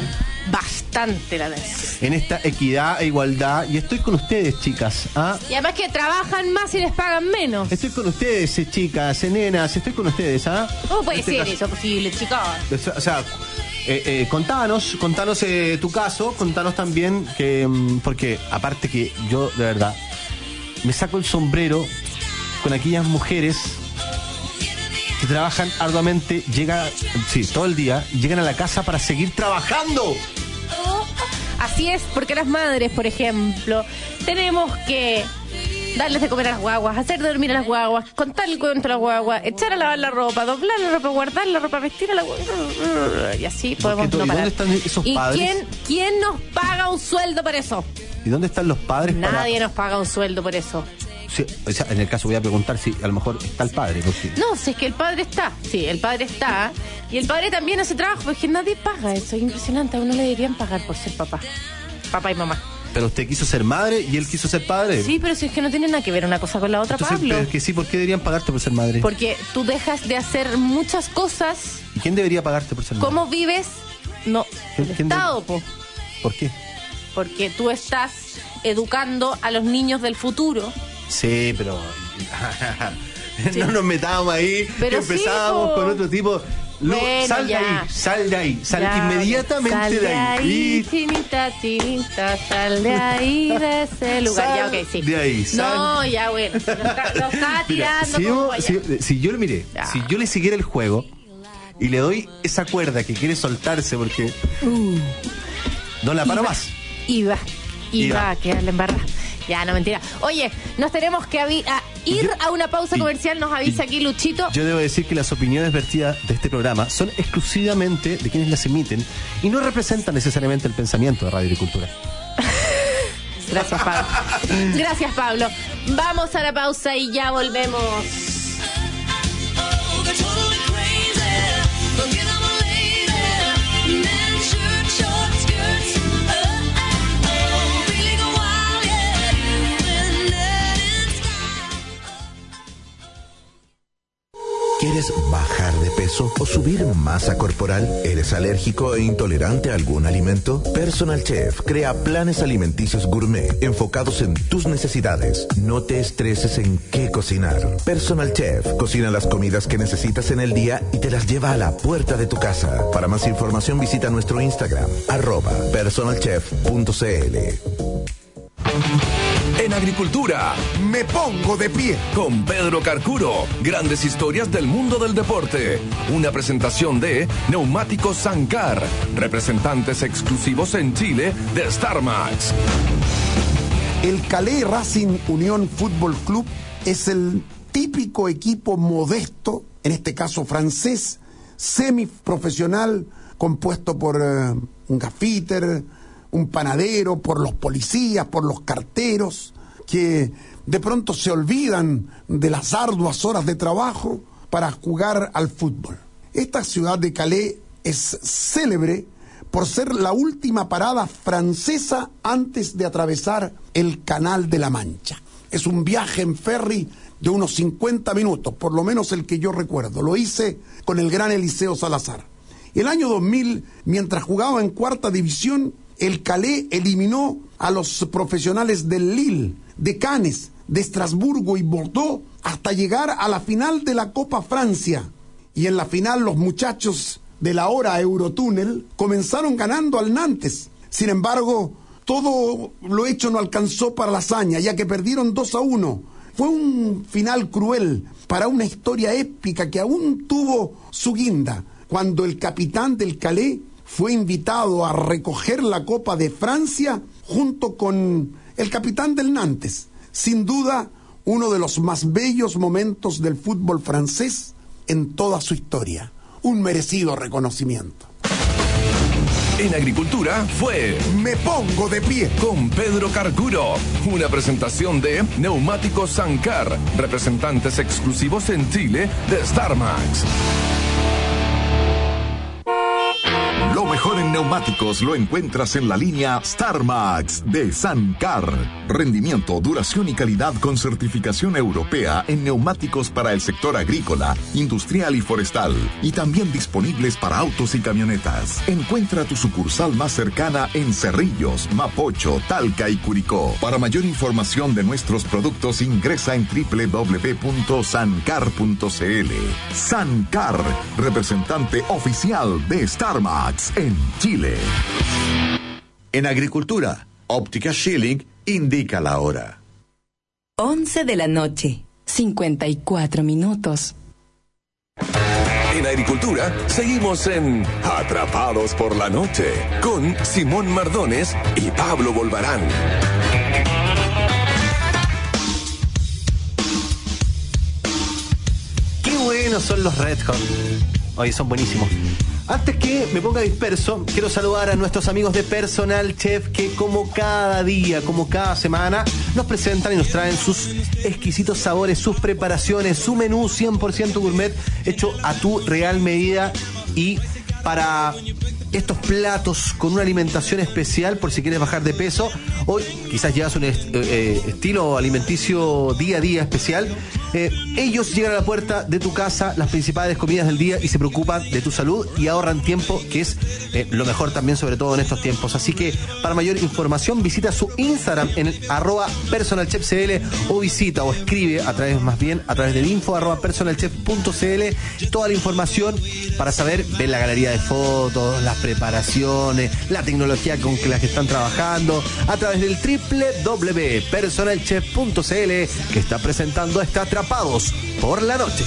Bastante la vez. En esta equidad e igualdad, y estoy con ustedes, chicas. ¿ah? Y además que trabajan más y les pagan menos. Estoy con ustedes, eh, chicas, eh, nenas, estoy con ustedes, ¿ah? ¿Cómo puede En este ser caso- eso posible, chicos? O sea, eh, eh, contanos, contanos eh, tu caso, contanos también que, mm, porque aparte que yo, de verdad, me saco el sombrero con aquellas mujeres que trabajan arduamente, llega, sí, todo el día, llegan a la casa para seguir trabajando. Así es, porque las madres, por ejemplo, tenemos que darles de comer a las guaguas, hacer dormir a las guaguas, contar el cuento a las guaguas, echar a lavar la ropa, doblar la ropa, guardar la ropa, vestir a la guagua. Y así podemos tú- no ¿y parar. dónde están esos ¿Y padres? quién, quién nos paga un sueldo por eso? ¿Y dónde están los padres para...? Nadie nos paga un sueldo por eso. Sí, o sea, en el caso voy a preguntar si a lo mejor está el padre, porque... No, si es que el padre está. Sí, el padre está. Y el padre también hace trabajo, porque nadie paga eso. Es impresionante. A uno le deberían pagar por ser papá. Papá y mamá. Pero usted quiso ser madre y él quiso ser padre. Sí, pero si es que no tiene nada que ver una cosa con la otra, Entonces, Pablo. pero es que sí, ¿por qué deberían pagarte por ser madre? Porque tú dejas de hacer muchas cosas. ¿Y quién debería pagarte por ser madre? ¿Cómo vives? No, ¿Quién- el quién de- Estado, po. ¿Por qué? Porque tú estás educando a los niños del futuro. Sí, pero... no nos metamos ahí, Pero que empezábamos sí, po. con otro tipo... Lu, Bueno, sal de ya. ahí, sal de ahí, sal Ya, inmediatamente sal de ahí. Y- Chinita, chinita, sal de ahí, de ese lugar. Sal ya, ok, sí. de ahí, sal. No, ya, bueno. Lo está, lo está Mira, tirando si, como yo, allá. si, si yo le miré, Ya. si yo le siguiera el juego y le doy esa cuerda que quiere soltarse porque no la paro Iba, más. Iba, iba, Iba. a quedarle embarrada. Ya, no, mentira. Oye, nos tenemos que avi- a ir Yo- a una pausa y- comercial. Nos avisa y- aquí Luchito. Yo debo decir que las opiniones vertidas de este programa son exclusivamente de quienes las emiten y no representan necesariamente el pensamiento de Radio Agricultura. Gracias, Pablo. Gracias, Pablo. Vamos a la pausa y ya volvemos. ¿Quieres bajar de peso o subir masa corporal? ¿Eres alérgico e intolerante a algún alimento? Personal Chef crea planes alimenticios gourmet enfocados en tus necesidades. No te estreses en qué cocinar. Personal Chef cocina las comidas que necesitas en el día y te las lleva a la puerta de tu casa. Para más información visita nuestro Instagram, arroba personalchef punto cl. En Agricultura, Me pongo de pie. con Pedro Carcuro, grandes historias del mundo del deporte. Una presentación de Neumáticos Sancar, representantes exclusivos en Chile de StarMax. El Calais Racing Unión Fútbol Club es el típico equipo modesto, en este caso francés, semiprofesional, compuesto por eh, un gaffiter, un panadero, por los policías, por los carteros, que de pronto se olvidan de las arduas horas de trabajo para jugar al fútbol. Esta ciudad de Calais es célebre por ser la última parada francesa antes de atravesar el Canal de la Mancha. Es un viaje en ferry de unos cincuenta minutos, por lo menos el que yo recuerdo. Lo hice con el gran Eliseo Salazar. El año dos mil, mientras jugaba en cuarta división, el Calais eliminó a los profesionales del Lille, de Cannes, de Estrasburgo y Bordeaux hasta llegar a la final de la Copa Francia. Y en la final los muchachos de la hora Eurotúnel comenzaron ganando al Nantes. Sin embargo, todo lo hecho no alcanzó para la hazaña, ya que perdieron dos a uno. Fue un final cruel para una historia épica que aún tuvo su guinda, cuando el capitán del Calais fue invitado a recoger la Copa de Francia junto con el capitán del Nantes. Sin duda, uno de los más bellos momentos del fútbol francés en toda su historia. Un merecido reconocimiento. En Agricultura fue Me pongo de pie. con Pedro Carcuro. Una presentación de Neumáticos Sancar, representantes exclusivos en Chile de StarMax. Lo mejor en neumáticos lo encuentras en la línea StarMax de Sancar. Rendimiento, duración y calidad con certificación europea en neumáticos para el sector agrícola, industrial y forestal. Y también disponibles para autos y camionetas. Encuentra tu sucursal más cercana en Cerrillos, Mapocho, Talca y Curicó. Para mayor información de nuestros productos ingresa en doble u doble u doble u punto sancar punto cl. Sancar, representante oficial de StarMax en Chile. En Agricultura, Óptica Schilling indica la hora. once de la noche, cincuenta y cuatro minutos. En Agricultura seguimos en Atrapados por la Noche con Simón Mardones y Pablo Volvarán. Qué buenos son los Red Hot. Oye, son buenísimos. Antes que me ponga disperso, quiero saludar a nuestros amigos de Personal Chef que como cada día, como cada semana, nos presentan y nos traen sus exquisitos sabores, sus preparaciones, su menú cien por ciento gourmet, hecho a tu real medida y para estos platos con una alimentación especial por si quieres bajar de peso. Hoy quizás llevas un est- eh, estilo alimenticio día a día especial. Eh, ellos llegan a la puerta de tu casa, las principales comidas del día, y se preocupan de tu salud y ahorran tiempo, que es eh, lo mejor también, sobre todo en estos tiempos. Así que para mayor información visita su Instagram en el arroba personalchefcl o visita o escribe a través más bien a través del info arroba personalchef.cl toda la información para saber, ver la galería de fotos, las preparaciones, la tecnología con que las que están trabajando a través del doble u doble u doble u punto personalchef punto c l, que está presentando esta Atrapados por la Noche.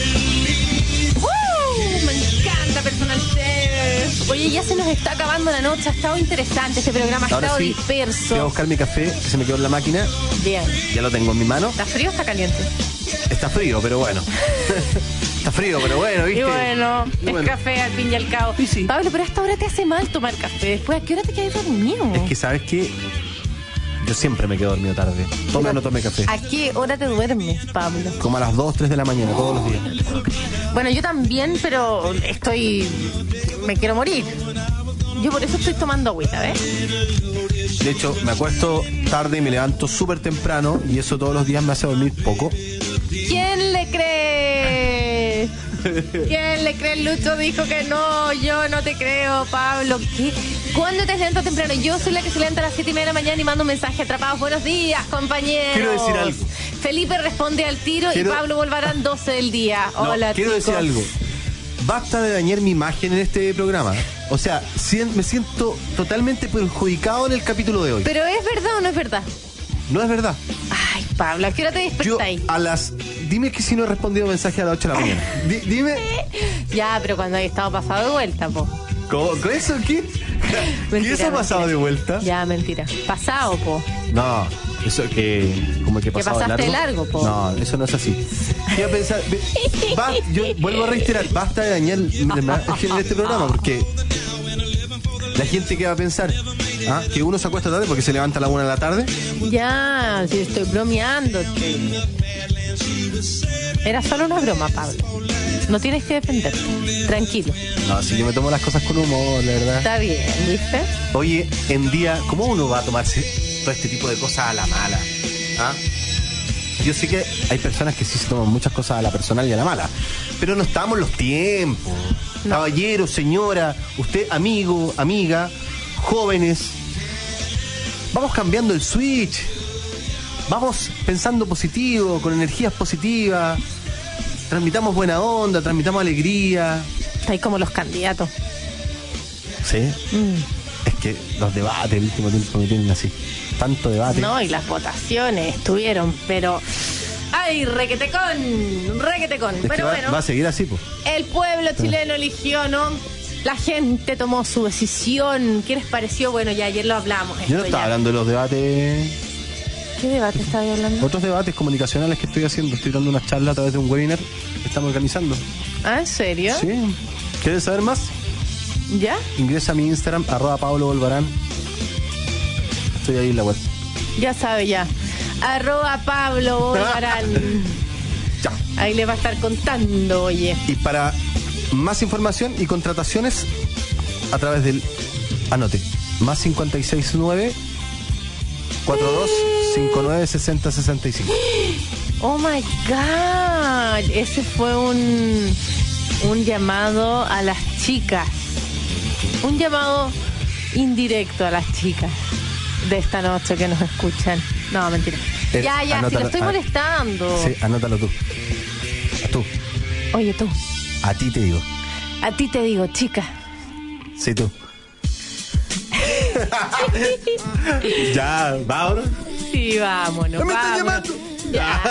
¡Uh! Me encanta Personal Chef. Oye, ya se nos está acabando la noche. Ha estado interesante este programa, ha Ahora estado sí, disperso. voy a buscar mi café que se me quedó en la máquina. Bien. Ya lo tengo en mi mano. ¿Está frío o está caliente? Está frío, pero bueno. Está frío, pero bueno, ¿viste? Y bueno, Y es bueno. café al fin y al cabo. Sí, sí. Pablo, pero a esta hora te hace mal tomar café. Después, ¿a qué hora te quedas dormido? Es que, ¿sabes qué? Yo siempre me quedo dormido tarde. Tome o no tome café. ¿A qué hora te duermes, Pablo? Como a las dos, tres de la mañana, todos los días. Bueno, yo también, pero estoy... me quiero morir. Yo por eso estoy tomando agüita, ¿ves? De hecho, me acuesto tarde y me levanto súper temprano, y eso todos los días me hace dormir poco. ¿Quién le cree? ¿Quién le cree? Lucho dijo que no. Yo no te creo, Pablo. ¿Qué? ¿Cuándo te levantas temprano? Yo soy la que se levanta a las siete y media de la mañana y mando un mensaje. Atrapados, buenos días, compañeros. Quiero decir algo. Felipe responde al tiro Quiero- y Pablo Volvarán doce del día. No, Hola, quiero chicos. decir algo. Basta de dañar mi imagen en este programa. O sea, sien- me siento totalmente perjudicado en el capítulo de hoy. ¿Pero es verdad o no es verdad? No es verdad. Ay, Pablo, ¿a qué hora te Yo despertáis? a las... Dime que si no he respondido mensaje a las ocho de la mañana. Di- dime... Ya, pero cuando hay estado pasado de vuelta, po. ¿Cómo? ¿Con eso qué? ¿Qué Mentira, eso ha pasado mentira. de vuelta? Ya, mentira. Pasado, po. No, eso que... Como que Que pasado de pasaste largo. largo, po. No, eso no es así. Iba a pensar... ve- ba- yo vuelvo a reiterar, basta de dañar la imagen en este programa, porque... La gente que va a pensar, ¿ah? Que uno se acuesta tarde porque se levanta a la una de la tarde. Ya, si estoy bromeando. Era solo una broma, Pablo. No tienes que defenderte. Tranquilo. No, si yo me tomo las cosas con humor, la verdad. Está bien, ¿viste? Oye, en día, ¿cómo uno va a tomarse todo este tipo de cosas a la mala? ¿Ah? Yo sé que hay personas que sí se toman muchas cosas a la personal y a la mala, pero no estamos en los tiempos. No. Caballero, señora, usted, amigo, amiga, jóvenes, vamos cambiando el switch. Vamos pensando positivo, con energías positivas. Transmitamos buena onda, transmitamos alegría. Está ahí como los candidatos. Sí. Mm. Es que los debates el último tiempo me tienen así. Tanto debate. No, y las votaciones estuvieron, pero... ¡Ay, requetecón! ¡Requetecón! Es que Pero va, bueno, va a seguir así, pues. el pueblo chileno eligió, ¿no? La gente tomó su decisión. ¿Qué les pareció? Bueno, ya ayer lo hablamos. Yo esto no estaba ya. hablando de los debates, ¿Qué debate estaba hablando? otros debates comunicacionales que estoy haciendo. Estoy dando una charla a través de un webinar que estamos organizando. ¿Ah, en serio? Sí. ¿Quieres saber más? ¿Ya? Ingresa a mi Instagram, arroba Pablo Volvarán. Estoy ahí en la web. Ya sabe, ya. Arroba Pablo Volvarán. Ya. Ahí le va a estar contando, oye. Y para más información y contrataciones, a través del... Anote. Más cinco seis nueve, cuatro dos cinco nueve, seis cero seis cinco. Oh my God. Ese fue un, un llamado a las chicas. Un llamado indirecto a las chicas de esta noche que nos escuchan. No, mentira. Eh, ya, ya, si anótalo, lo estoy ah, molestando. Sí, anótalo tú. Tú. Oye, tú. A ti te digo. A ti te digo, chica. Sí, tú. Ya, vámonos. Sí, vámonos. ¡No me estás vámonos. llamando! Ya.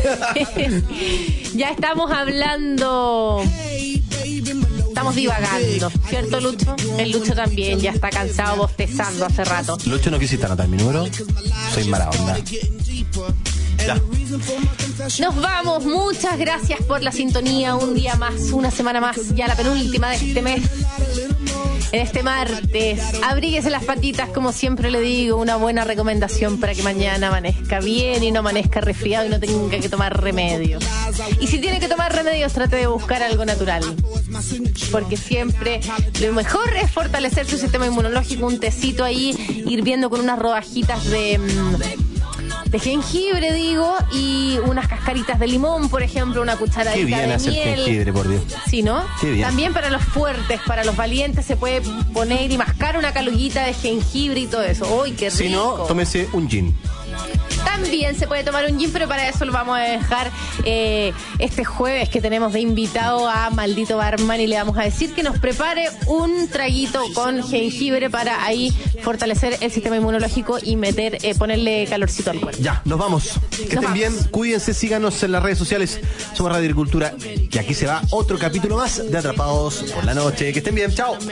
Ya estamos hablando. Estamos divagando, ¿cierto, Lucho? El Lucho también ya está cansado bostezando hace rato. Lucho, no quisiste anotar mi número. Soy mala onda. Ya. Nos vamos, muchas gracias por la sintonía. Un día más, una semana más, ya la penúltima de este mes. en este martes. Abríguese las patitas, como siempre le digo, una buena recomendación para que mañana amanezca bien y no amanezca resfriado y no tenga que tomar remedios. Y si tiene que tomar remedios, trate de buscar algo natural, porque siempre lo mejor es fortalecer su sistema inmunológico. Un tecito ahí hirviendo con unas rodajitas de... de jengibre, digo, y unas cascaritas de limón, por ejemplo, una cucharadita Qué bien de hacer miel. jengibre, por Dios. Sí, ¿no? Qué bien. También para los fuertes, para los valientes, se puede poner y mascar una caluguita de jengibre y todo eso. ¡Uy, qué rico! Si no, tómese un gin. También se puede tomar un gin, pero para eso lo vamos a dejar eh, este jueves que tenemos de invitado a Maldito Barman y le vamos a decir que nos prepare un traguito con jengibre para ahí fortalecer el sistema inmunológico y meter, eh, ponerle calorcito al cuerpo. Ya, nos vamos. Que estén vamos. bien, cuídense, síganos en las redes sociales. Somos Radio Agricultura y aquí se va otro capítulo más de Atrapados por la Noche. Que estén bien, chao.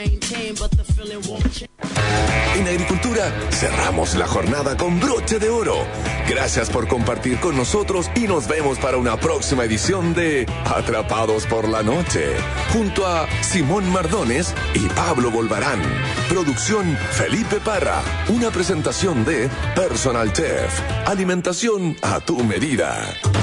En Agricultura cerramos la jornada con broche de oro. Gracias por compartir con nosotros y nos vemos para una próxima edición de Atrapados por la Noche, junto a Simón Mardones y Pablo Volvarán. Producción Felipe Parra. Una presentación de Personal Chef. Alimentación a tu medida.